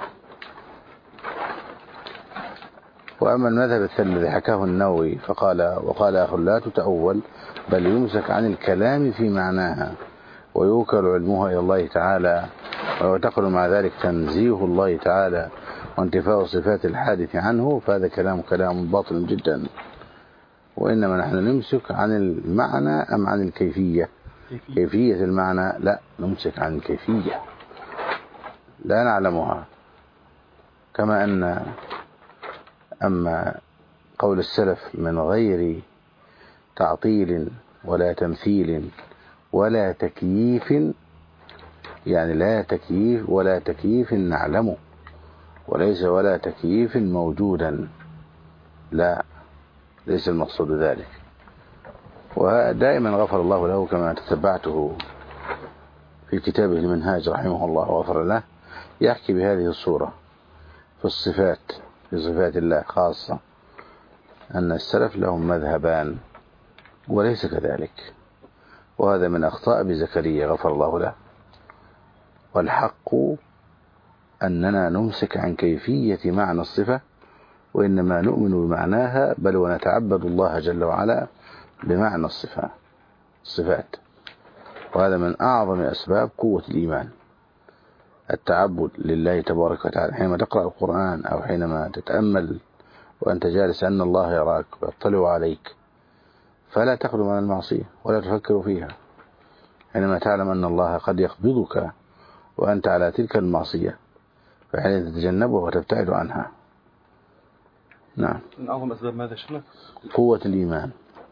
وأما المذهب الثاني الذي حكاه النووي فقال وقال آخر لا تتأول بل يمسك عن الكلام في معناها، ويوكل علمها إلى الله تعالى، ويعتقد مع ذلك تنزيه الله تعالى وانتفاء صفات الحادث عنه، فهذا كلام كلام باطل جدا. وإنما نحن نمسك عن المعنى أم عن الكيفية؟ كيفية المعنى لا نمسك عن الكيفية، لا نعلمها. كما أن أما قول السلف من غير تعطيل ولا تمثيل ولا تكييف، يعني لا تكييف ولا تكييف نعلمه، وليس ولا تكييف موجودا، لا، ليس المقصود ذلك. ودائما غفر الله له كما تتبعته في كتابه المنهاج رحمه الله وغفر له، يحكي بهذه الصورة في الصفات، في صفات الله خاصة، أن السلف لهم مذهبان وليس كذلك، وهذا من أخطاء أبي زكريا غفر الله له. والحق أننا نمسك عن كيفية معنى الصفة، وإنما نؤمن بمعناها، بل ونتعبد الله جل وعلا بمعنى الصفات الصفات وهذا من أعظم أسباب قوة الإيمان، التعبد لله تبارك وتعالى. حينما تقرأ القرآن أو حينما تتأمل وأنت جالس أن الله يراك ويطلع عليك، فلا تقدم على المعصية ولا تفكر فيها. حينما تعلم أن الله قد يقبضك وأنت على تلك المعصية، فحين تتجنبها وتبتعد عنها. نعم. من أعظم أسباب ماذا شفنا؟ قوة الإيمان.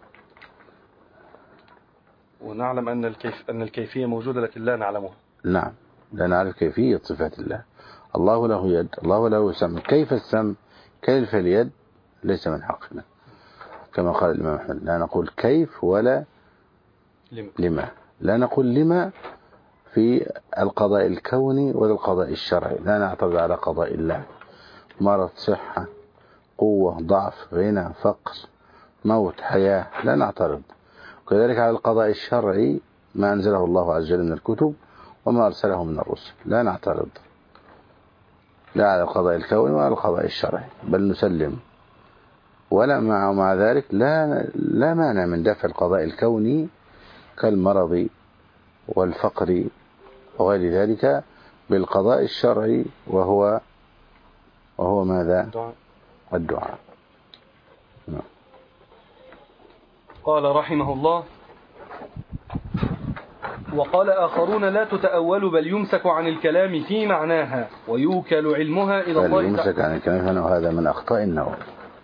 ونعلم أن الكيف أن الكيفية موجودة لكن لا نعلمها. نعم، لا نعرف كيفية صفات الله. الله له يد، الله له سمع، كيف السمع كيف اليد ليس من حقنا، كما قال الإمام أحمد لا نقول كيف ولا لما, لما. لا نقول لما في القضاء الكوني ولا القضاء الشرعي، لا نعترض على قضاء الله، مرض، صحة، قوة، ضعف، غنى، فقر، موت، حياة، لا نعترض. وكذلك على القضاء الشرعي ما أنزله الله عز وجل من الكتب وما أرسله من الرسل، لا نعترض لا على القضاء الكوني ولا على القضاء الشرعي، بل نسلم. ولا مع مع ذلك لا لا مانع من دفع القضاء الكوني كالمرض والفقر وغير ذلك بالقضاء الشرعي، وهو وهو ماذا؟ الدعاء. الدعاء. قال رحمه الله: وقال آخرون لا تتأول بل يمسك عن الكلام في معناها، ويوكل علمها إلى الله تعالى. يمسك عن الكلام، وهذا من أخطاء النووي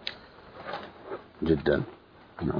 جدا. نعم.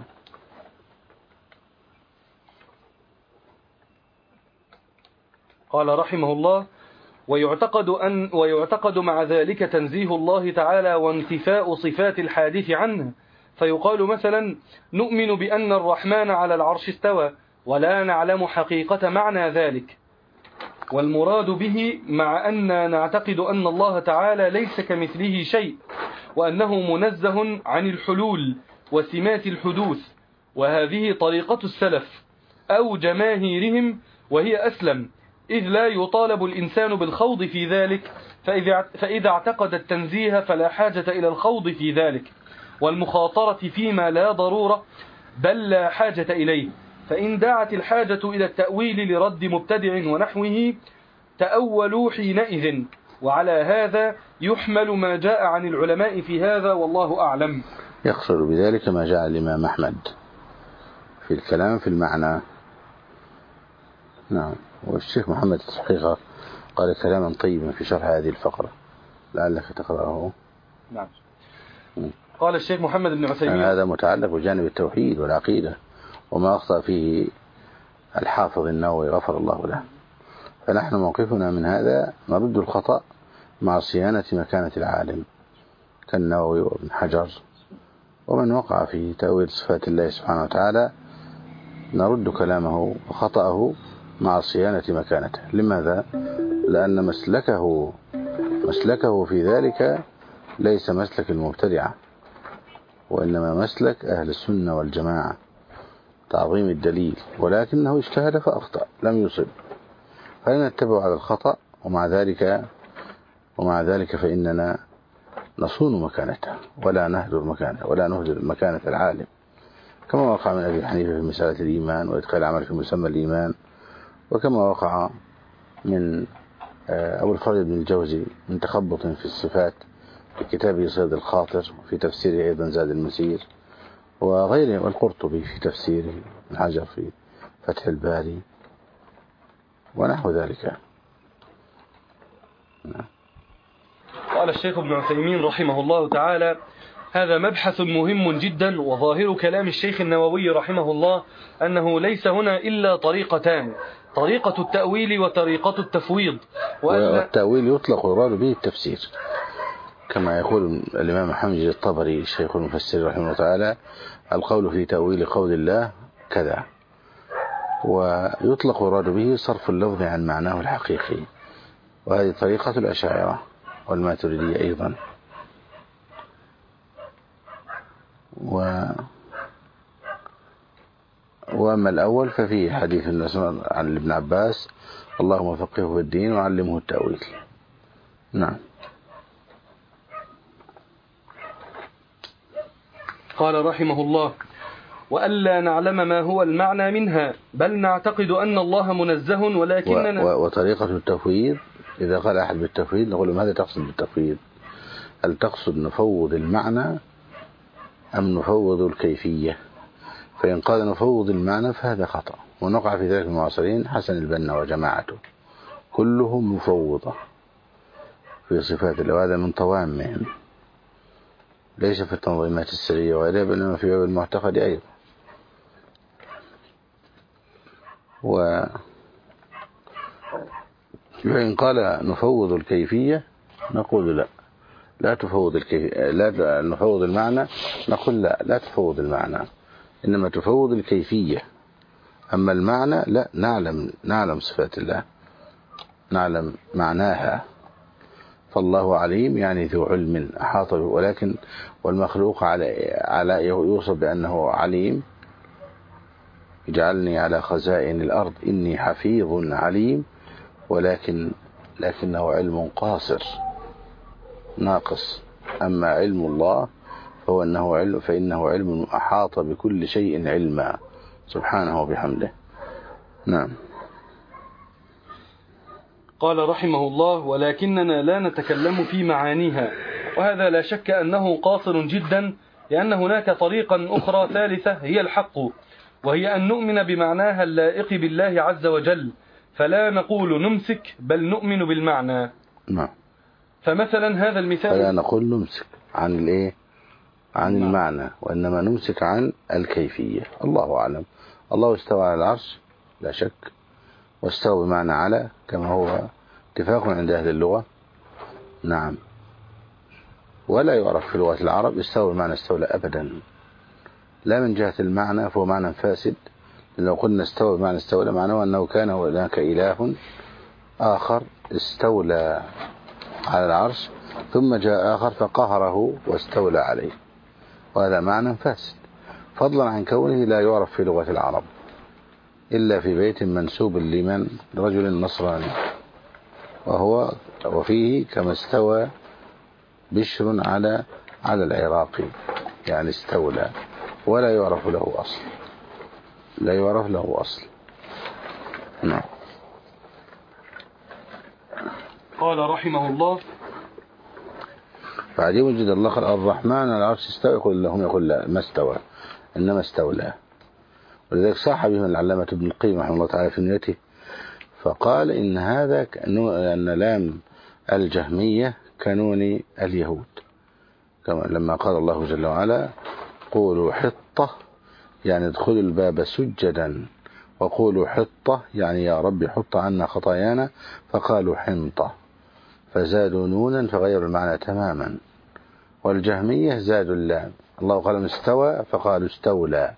قال رحمه الله: ويعتقد أن ويعتقد مع ذلك تنزيه الله تعالى وانتفاء صفات الحادث عنه، فيقال مثلا: نؤمن بأن الرحمن على العرش استوى، ولا نعلم حقيقة معنى ذلك، والمراد به مع أن نعتقد أن الله تعالى ليس كمثله شيء، وأنه منزه عن الحلول وسمات الحدوث، وهذه طريقة السلف. أو جماهيرهم، وهي أسلم، إذ لا يطالب الإنسان بالخوض في ذلك، فإذا فإذا اعتقد التنزيه فلا حاجة إلى الخوض في ذلك والمخاطرة فيما لا ضرورة بل لا حاجة إليه. فإن دعت الحاجة إلى التأويل لرد مبتدع ونحوه تأولوا حينئذ، وعلى هذا يحمل ما جاء عن العلماء في هذا، والله أعلم. يقصد بذلك ما جاء الإمام أحمد في الكلام في المعنى. نعم. والشيخ محمد الحقيقة قال كلاما طيبا في شرح هذه الفقرة، لعلك تقرأه. نعم. قال الشيخ محمد بن عثيمين: هذا متعلق بجانب التوحيد والعقيدة، وما أخطأ فيه الحافظ النووي غفر الله له. فنحن موقفنا من هذا نرد الخطأ مع صيانة مكانة العالم كالنووي وابن حجر ومن وقع في تأويل صفات الله سبحانه وتعالى، نرد كلامه وخطأه مع صيانة مكانته. لماذا؟ لأن مسلكه مسلكه في ذلك ليس مسلك المبتدعة، وإنما مسلك أهل السنة والجماعة، تعظيم الدليل، ولكنه اجتهد فأخطأ لم يصب، فلا نتبع على الخطأ، ومع ذلك ومع ذلك فإننا نصون مكانته ولا نهدر مكانه ولا نهدر مكانة العالم، كما وقع من أبي حنيفة في مسألة الإيمان وإدخال العمل في مسمى الإيمان، وكما وقع من أبو الفرد بن الجوزي من تخبط في الصفات في كتابه صيد الخاطر، في تفسيره أيضا زاد المسير، وغيره، والقرطبي في تفسيره، الحجر في فتح الباري، ونحو ذلك. قال الشيخ ابن عثيمين رحمه الله تعالى: هذا مبحث مهم جدا، وظاهر كلام الشيخ النووي رحمه الله أنه ليس هنا إلا طريقتان: طريقة التأويل وطريقة التفويض. والتأويل يطلق ويراد به التفسير، كما يقول الإمام محمد الطبري شيخ المفسر رحمه الله تعالى: القول في تأويل قول الله كذا. ويطلق ويراد به صرف اللفظ عن معناه الحقيقي، وهذه طريقة الأشاعرة والماتريدية أيضا. و وأما الأول ففيه حديث عن ابن عباس: اللهم فقهه في الدين وعلمه التأويل. نعم. قال رحمه الله: وألا نعلم ما هو المعنى منها، بل نعتقد أن الله منزه، ولكننا و... وطريقة التفويض، إذا قال أحد بالتفويض نقول له: ماذا تقصد بالتفويض؟ هل تقصد نفوض المعنى أم نفوض الكيفية؟ فإن قال نفوض المعنى فهذا خطأ، ونقع في ذلك المعاصرين حسن البنا وجماعته كلهم مفوضة في صفات الله، وهذا من طوامهم، ليس في التنظيمات السرية وغيرها، بل في باب المعتقد أيضا. و وإن قال نفوض الكيفية نقول لا، لا تفوض الكيفية، لا نفوض المعنى، نقول لا، لا تفوض المعنى، إنما تفوض الكيفية. أما المعنى لا، نعلم نعلم صفات الله، نعلم معناها، فالله عليم يعني ذو علم أحاط به، ولكن والمخلوق على على يوصف بأنه عليم: اجعلني على خزائن الأرض إني حفيظ عليم، ولكن لكنه علم قاصر ناقص. أما علم الله فهو أنه علم فإنه علم أحاط بكل شيء علما سبحانه وبحمده. نعم. قال رحمه الله: ولكننا لا نتكلم في معانيها، وهذا لا شك أنه قاصر جدا، لأن هناك طريقا أخرى ثالثة هي الحق، وهي أن نؤمن بمعناها اللائق بالله عز وجل، فلا نقول نمسك بل نؤمن بالمعنى. نعم. فمثلا هذا المثال: فلا نقول نمسك عن الايه عن نعم. المعنى، وإنما نمسك عن الكيفية. الله أعلم. الله استوى على العرش لا شك، واستوى بمعنى على كما هو اتفاق عند أهل اللغة. نعم. ولا يعرف في لغة العرب استوى بمعنى استولى أبدا، لا من جهة المعنى فهو معنى فاسد. لو قلنا استوى بمعنى استولى معناه أنه كان هناك إله آخر استولى على العرش ثم جاء آخر فقهره واستولى عليه، وهذا معنى فاسد، فضلا عن كونه لا يعرف في لغة العرب. إلا في بيت منسوب لمن رجل نصراني، وهو وفيه كما استوى بشر على على العراقي، يعني استولى، ولا يعرف له أصل، لا يعرف له أصل. نعم. قال رحمه الله: فعجيب جدا الله قال الرحمن على العرش استوى، يقول لهم يقول لا ما استوى إنما استولى. ولذلك صاح بهم العلامة ابن القيم رحمه الله تعالى في نيته، فقال إن هذا أن لام الجهمية كنون اليهود، كما لما قال الله جل وعلا قولوا حطة يعني ادخلوا الباب سجدا، وقولوا حطة يعني يا رب حط عنا خطايانا، فقالوا حنطة فزادوا نونا فغيروا المعنى تماما. والجهمية زادوا اللام، الله قال استوى فقالوا استولى.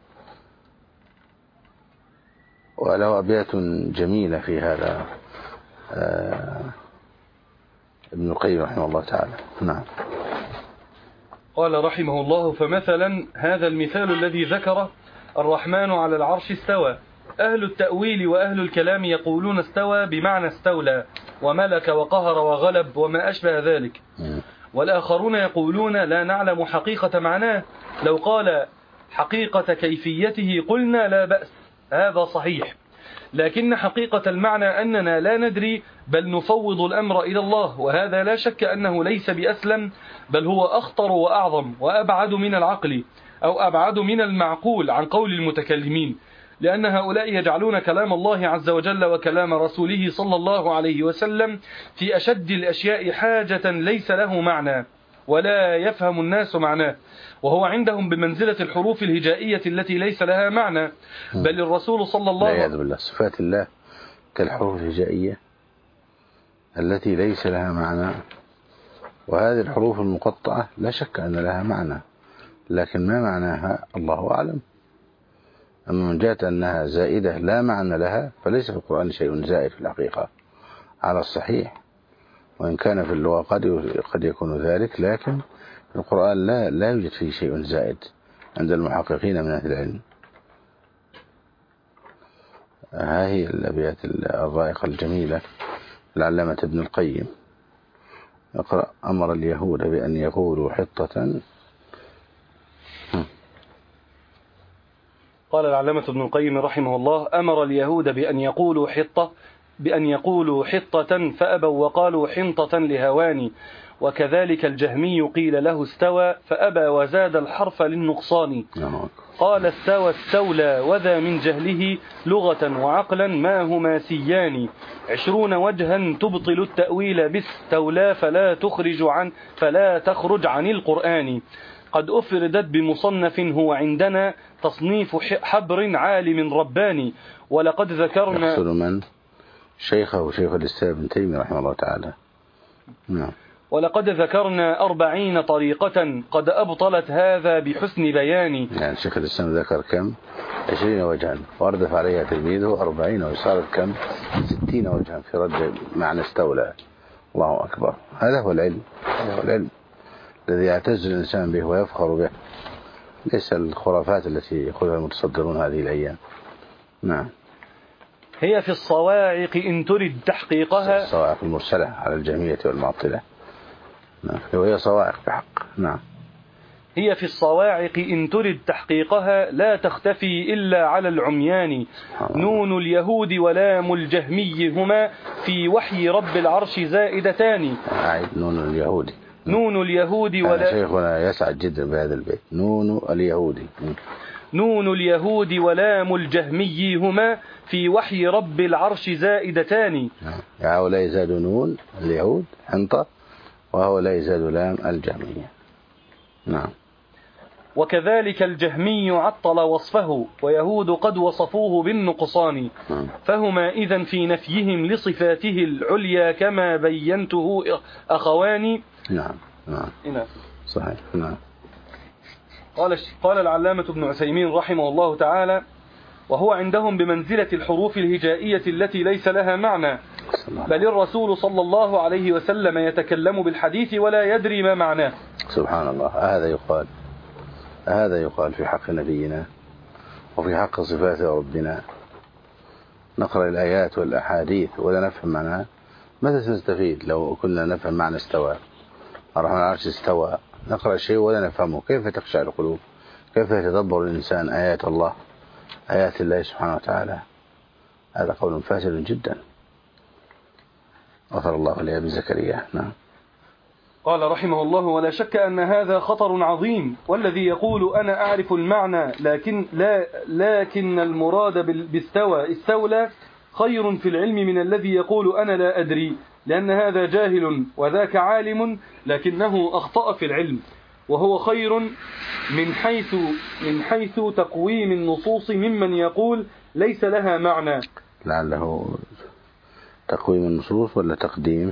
وله أبيات جميلة في هذا آه ابن القيم رحمه الله تعالى. نعم. قال رحمه الله: فمثلا هذا المثال الذي ذكره الرحمن على العرش استوى، أهل التأويل وأهل الكلام يقولون استوى بمعنى استولى وملك وقهر وغلب وما أشبه ذلك، والآخرون يقولون لا نعلم حقيقة معناه، لو قال حقيقة كيفيته قلنا لا بأس، هذا صحيح، لكن حقيقة المعنى أننا لا ندري، بل نفوض الأمر إلى الله، وهذا لا شك أنه ليس بأسلم، بل هو أخطر وأعظم وأبعد من العقل، أو أبعد من المعقول عن قول المتكلمين، لأن هؤلاء يجعلون كلام الله عز وجل وكلام رسوله صلى الله عليه وسلم في أشد الأشياء حاجة ليس له معنى ولا يفهم الناس معناه، وهو عندهم بمنزلة الحروف الهجائية التي ليس لها معنى، بل الرسول صلى الله عليه وسلم بالله صفات الله كالحروف الهجائية التي ليس لها معنى، وهذه الحروف المقطعة لا شك أن لها معنى، لكن ما معناها الله أعلم. أما من جهة أنها زائدة لا معنى لها فليس في القرآن شيء زائد في الحقيقة على الصحيح، وإن كان في اللغة قد قد يكون ذلك، لكن في القرآن لا لا يوجد فيه شيء زائد عند المحققين من أهل العلم. ها هي الأبيات الرائقة الجميلة العلامة ابن القيم يقرأ: أمر اليهود بأن يقولوا حطة. قال العلامة ابن القيم رحمه الله: أمر اليهود بأن يقولوا حطة بأن يقولوا حطة فأبوا وقالوا حنطة لهواني، وكذلك الجهمي قيل له استوى فأبى وزاد الحرف للنقصان. قال استوى استولى، وذا من جهله لغة وعقلا ما هما سيان، عشرون وجها تبطل التأويل باستولى فلا تخرج عن فلا تخرج عن القرآن، قد أفردت بمصنف هو عندنا تصنيف حبر عالم رباني، ولقد ذكرنا يقصد من شيخه شيخ الإسلام ابن تيمية رحمه الله تعالى. نعم. ولقد ذكرنا أربعين طريقة قد أبطلت هذا بحسن بياني. يعني شيخ الإسلام ذكر كم؟ عشرين وجها، واردف عليها تلميذه أربعين، وصارت كم؟ ستين وجها في رد معنى استولى. الله أكبر. هذا هو العلم، هذا هو العلم الذي يعتز الإنسان به ويفخر به، ليس الخرافات التي يقولها المتصدرون هذه الأيام. نعم. هي في الصواعق إن ترد تحقيقها، الصواعق المرسلة على الجهمية والمعطلة. نعم. وهي صواعق بحق. نعم. هي في الصواعق إن ترد تحقيقها لا تختفي إلا على العميان، نون اليهود ولام الجهمي هما في وحي رب العرش زائدتان. أعيد: نون اليهود. نون اليهود ولا شيخنا يسعد جدا بهذا البيت. نون اليهود نون اليهود ولام الجهمي هما في وحي رب العرش زائدتان. هؤلاء يزاد نون اليهود حنطة، وهؤلاء يزاد لام الجهمية. نعم. وكذلك الجهمي عطل وصفه، ويهود قد وصفوه بالنقصان، فهما إذن في نفيهم لصفاته العليا كما بينته أخواني. نعم نعم صحيح. نعم. قال قال العلامة ابن عثيمين رحمه الله تعالى: وهو عندهم بمنزلة الحروف الهجائية التي ليس لها معنى، بل الرسول صلى الله عليه وسلم يتكلم بالحديث ولا يدري ما معناه. سبحان الله. هذا يقال هذا يقال في حق نبينا وفي حق صفات ربنا. نقرأ الآيات والأحاديث ولا نفهم معناها، ماذا سنستفيد لو كنا نفهم معنى استوى؟ الرحمن على العرش استوى، نقرأ شيء ولا نفهمه، كيف تخشع القلوب؟ كيف يتدبر الإنسان آيات الله، آيات الله سبحانه وتعالى؟ هذا قول فاسد جدا. غفر الله لأبي زكريا. نعم. قال رحمه الله: ولا شك أن هذا خطر عظيم، والذي يقول أنا أعرف المعنى لكن لا لكن المراد باستوى استولى خير في العلم من الذي يقول أنا لا أدري، لأن هذا جاهل وذاك عالم لكنه أخطأ في العلم، وهو خير من حيث من حيث تقويم النصوص ممن يقول ليس لها معنى. لعله تقويم النصوص ولا تقديم؟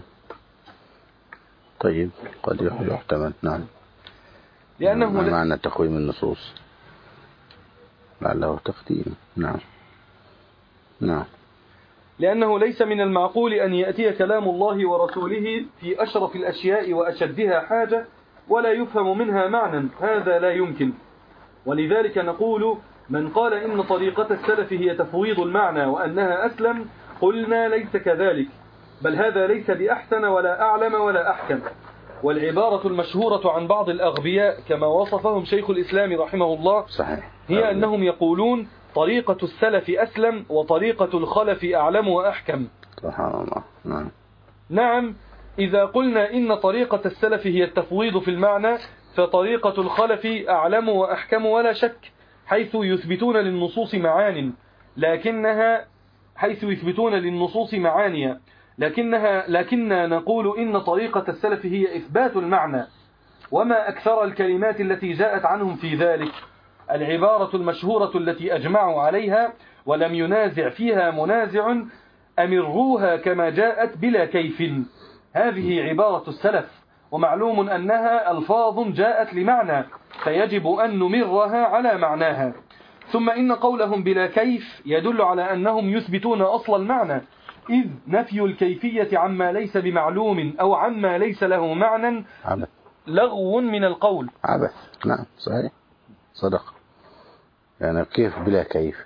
طيب قد يحتمل. نعم. لأنه ما معنى تقويم النصوص؟ لعله تقديم. نعم. نعم. لأنه ليس من المعقول أن يأتي كلام الله ورسوله في أشرف الأشياء وأشدها حاجة ولا يفهم منها معنى، هذا لا يمكن. ولذلك نقول: من قال إن طريقة السلف هي تفويض المعنى وأنها أسلم، قلنا ليس كذلك، بل هذا ليس بأحسن ولا أعلم ولا أحكم. والعبارة المشهورة عن بعض الأغبياء كما وصفهم شيخ الإسلام رحمه الله صحيح. هي أنهم يقولون طريقة السلف أسلم وطريقة الخلف أعلم وأحكم. سبحان الله. نعم. نعم، إذا قلنا إن طريقة السلف هي التفويض في المعنى، فطريقة الخلف أعلم وأحكم ولا شك، حيث يثبتون للنصوص معان لكنها حيث يثبتون للنصوص معانيا لكنها لكننا نقول إن طريقة السلف هي إثبات المعنى، وما أكثر الكلمات التي جاءت عنهم في ذلك. العبارة المشهورة التي أجمعوا عليها ولم ينازع فيها منازع: أمروها كما جاءت بلا كيف. هذه عبارة السلف، ومعلوم أنها ألفاظ جاءت لمعنى، فيجب أن نمرها على معناها. ثم إن قولهم بلا كيف يدل على أنهم يثبتون أصل المعنى، إذ نفي الكيفية عما ليس بمعلوم أو عما ليس له معنى عبث. لغو من القول. عبث. نعم صحيح، صدق. يعني كيف بلا كيف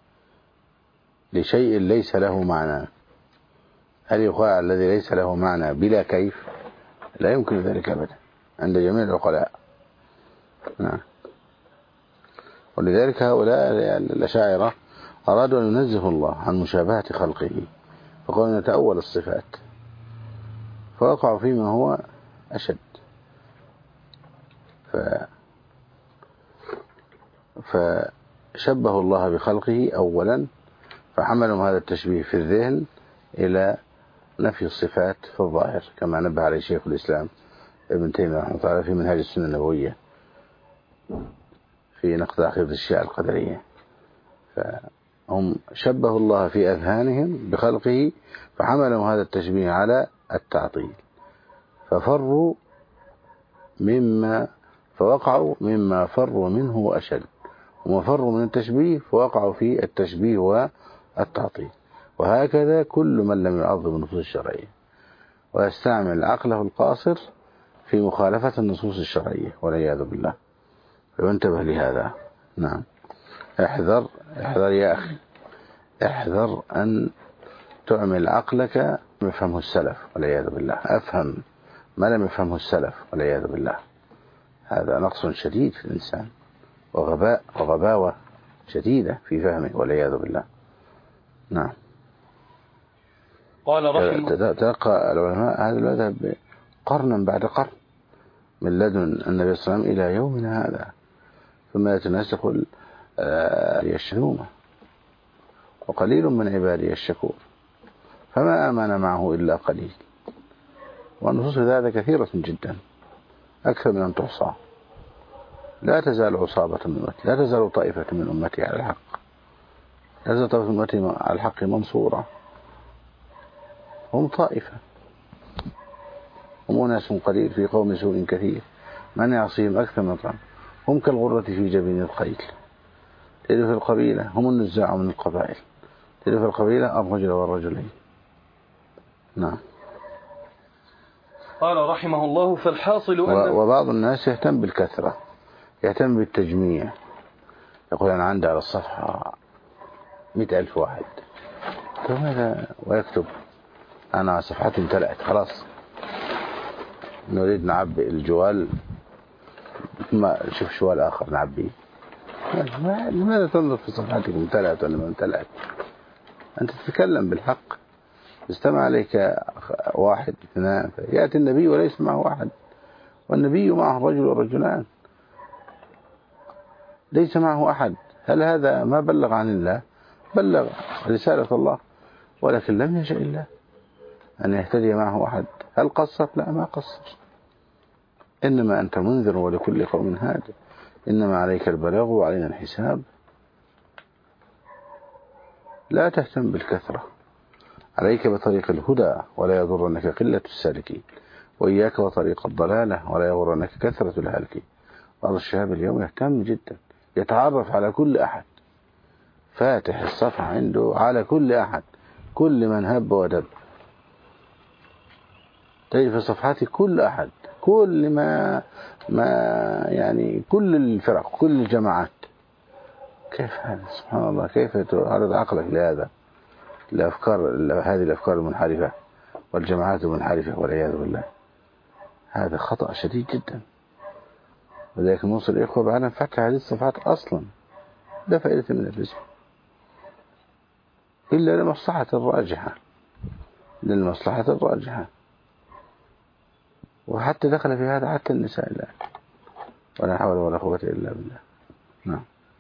لشيء ليس له معنى؟ هل يقال الذي ليس له معنى بلا كيف؟ لا يمكن ذلك أبدا عند جميع العقلاء. نعم. ولذلك هؤلاء الأشاعرة أرادوا أن ينزهوا الله عن مشابهة خلقه، فقالوا نتأول الصفات، فوقعوا فيما هو أشد. ف... فشبهوا الله بخلقه أولا، فحملهم هذا التشبيه في الذهن إلى نفي الصفات في الظاهر، كما نبه عليه شيخ الإسلام ابن تيمية رحمه الله تعالى في منهاج السنة النبوية في نقد عقيدة الشيعة القدرية. فهم شبهوا الله في أذهانهم بخلقه، فحملوا هذا التشبيه على التعطيل، ففروا مما فوقعوا مما فروا منه وأشد، وما فروا من التشبيه فوقعوا في التشبيه والتعطيل. وهكذا كل من لم يعظم النصوص الشرعية ويستعمل عقله القاصر في مخالفة النصوص الشرعية والعياذ بالله، فانتبه لهذا. نعم. احذر احذر يا أخي، احذر أن تعمل عقلك يفهمه السلف والعياذ بالله. أفهم ما لم يفهمه السلف والعياذ بالله، هذا نقص شديد في الإنسان، وغباء وغباوة شديدة في فهمه والعياذ بالله. نعم. قال رحمه تلقى العلماء هذا المذهب قرنا بعد قرن من لدن النبي صلى الله عليه وسلم إلى يومنا هذا، ثم يأتي الناس يقول آه يشهدون وقليل من عبادي الشكور، فما آمن معه إلا قليل. والنصوص ذلك كثيرة جدا أكثر من أن تحصى. لا تزال عصابة من أمتي، لا تزال طائفة من أمتي على الحق، لا تزال طائفة من أمتي على الحق منصورة. هم طائفة، هم أناس قليل في قوم سوء كثير، من يعصيهم أكثر من طعم. هم كالغرة في جبين الخيل، تجد في القبيلة هم النزاع من القبائل، تجد في القبيلة الرجل والرجلين. نعم. قال رحمه الله: فالحاصل أن وبعض الناس يهتم بالكثرة، يهتم بالتجميع، يقول أنا عندي على الصفحة مئة ألف واحد، ماذا ويكتب أنا صفحتي امتلأت خلاص نريد نعبي الجوال ما شوف شوال آخر نعبيه. لماذا تنظر في صفحتك امتلأت ولا ما امتلأت؟ أنت تتكلم بالحق. استمع عليك واحد اثنان يأتي النبي وليس معه أحد والنبي معه رجل ورجلان ليس معه أحد. هل هذا ما بلغ عن الله؟ بلغ رسالة الله ولكن لم يشاء الله أن يهتدي معه أحد. هل قصر؟ لا ما قصر. إنما أنت منذر ولكل قوم هاد إنما عليك البلاغ وعلينا الحساب. لا تهتم بالكثرة عليك بطريق الهدى ولا يضرنك قلة السالكين وإياك وطريق الضلالة ولا يغرنك كثرة الهالكين. بعض الشباب اليوم يهتم جدا يتعرف على كل أحد فاتح الصفحة عنده على كل أحد كل من هب ودب تجد في صفحاتي كل أحد كل ما ما يعني كل الفرق كل الجماعات. كيف هذا؟ سبحان الله. كيف تعرض عقلك لهذا الأفكار هذه الأفكار المنحرفة والجماعات المنحرفة والعياذ بالله. هذا خطأ شديد جدا. وذلك نوصل الإخوة بعد فك هذه الصفحات أصلا لا فائدة من الرزق إلا لمصلحة الراجحة للمصلحة الراجحة. وحتى دخل في هذا حتى النساء الآن ولا حول ولا قوة إلا بالله. نعم.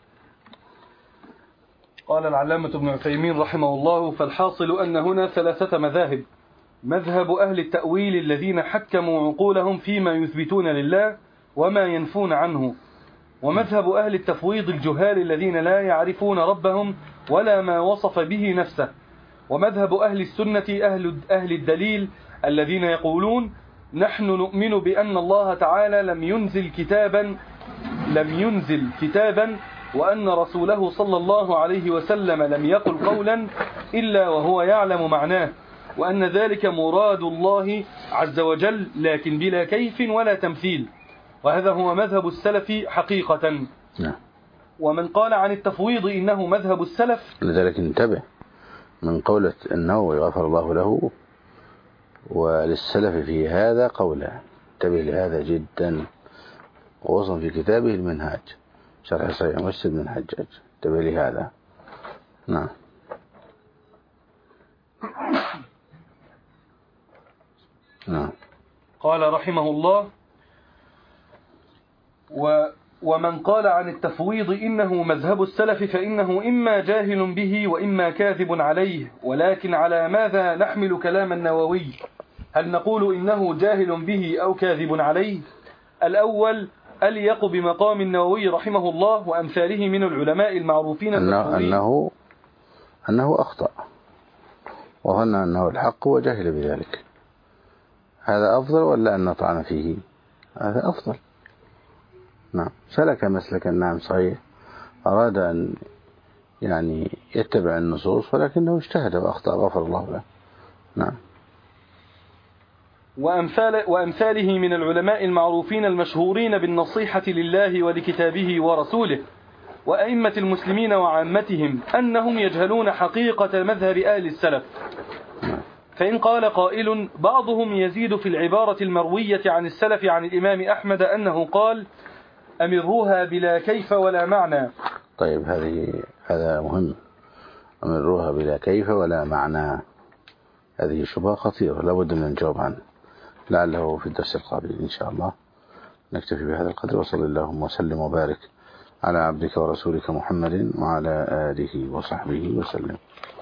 قال العلامة ابن عثيمين رحمه الله فالحاصل أن هنا ثلاثة مذاهب. مذهب أهل التأويل الذين حكموا عقولهم فيما يثبتون لله وما ينفون عنه، ومذهب أهل التفويض الجهال الذين لا يعرفون ربهم ولا ما وصف به نفسه، ومذهب أهل السنة أهل, أهل الدليل الذين يقولون نحن نؤمن بأن الله تعالى لم ينزل كتابا لم ينزل كتابا وأن رسوله صلى الله عليه وسلم لم يقل قولا إلا وهو يعلم معناه، وأن ذلك مراد الله عز وجل لكن بلا كيف ولا تمثيل. وهذا هو مذهب السلف حقيقة. ومن قال عن التفويض إنه مذهب السلف لذلك انتبه من قولة النووي غفر الله له وللسلف في هذا قولا. انتبه لهذا جدا ووصف في كتابه المنهاج شرح صحيح مسلم بن الحجاج. انتبه لهذا. نعم. نعم. قال رحمه الله و ومن قال عن التفويض إنه مذهب السلف فإنه إما جاهل به وإما كاذب عليه. ولكن على ماذا نحمل كلام النووي؟ هل نقول إنه جاهل به أو كاذب عليه؟ الأول أليق بمقام النووي رحمه الله وأمثاله من العلماء المعروفين أنه, أنه, أنه أخطأ وظن أنه الحق وجاهل بذلك. هذا أفضل ولا أن نطعن فيه؟ هذا أفضل. نعم. سلك مسلكا نعم صحيح أراد أن يعني يتبع النصوص ولكنه اجتهد وأخطأ غفر الله له. نعم. وأمثال وأمثاله من العلماء المعروفين المشهورين بالنصيحة لله ولكتابه ورسوله وأئمة المسلمين وعامتهم أنهم يجهلون حقيقة مذهب أهل السلف. فإن قال قائل بعضهم يزيد في العبارة المروية عن السلف عن الإمام أحمد أنه قال أمروها بلا كيف ولا معنى. طيب هذه هذا مهم. أمروها بلا كيف ولا معنى هذه شبهة خطيرة لابد من الجواب عنها لعله في الدرس القابل إن شاء الله. نكتفي بهذا القدر وصلى اللهم وسلم وبارك على عبدك ورسولك محمد وعلى آله وصحبه وسلم.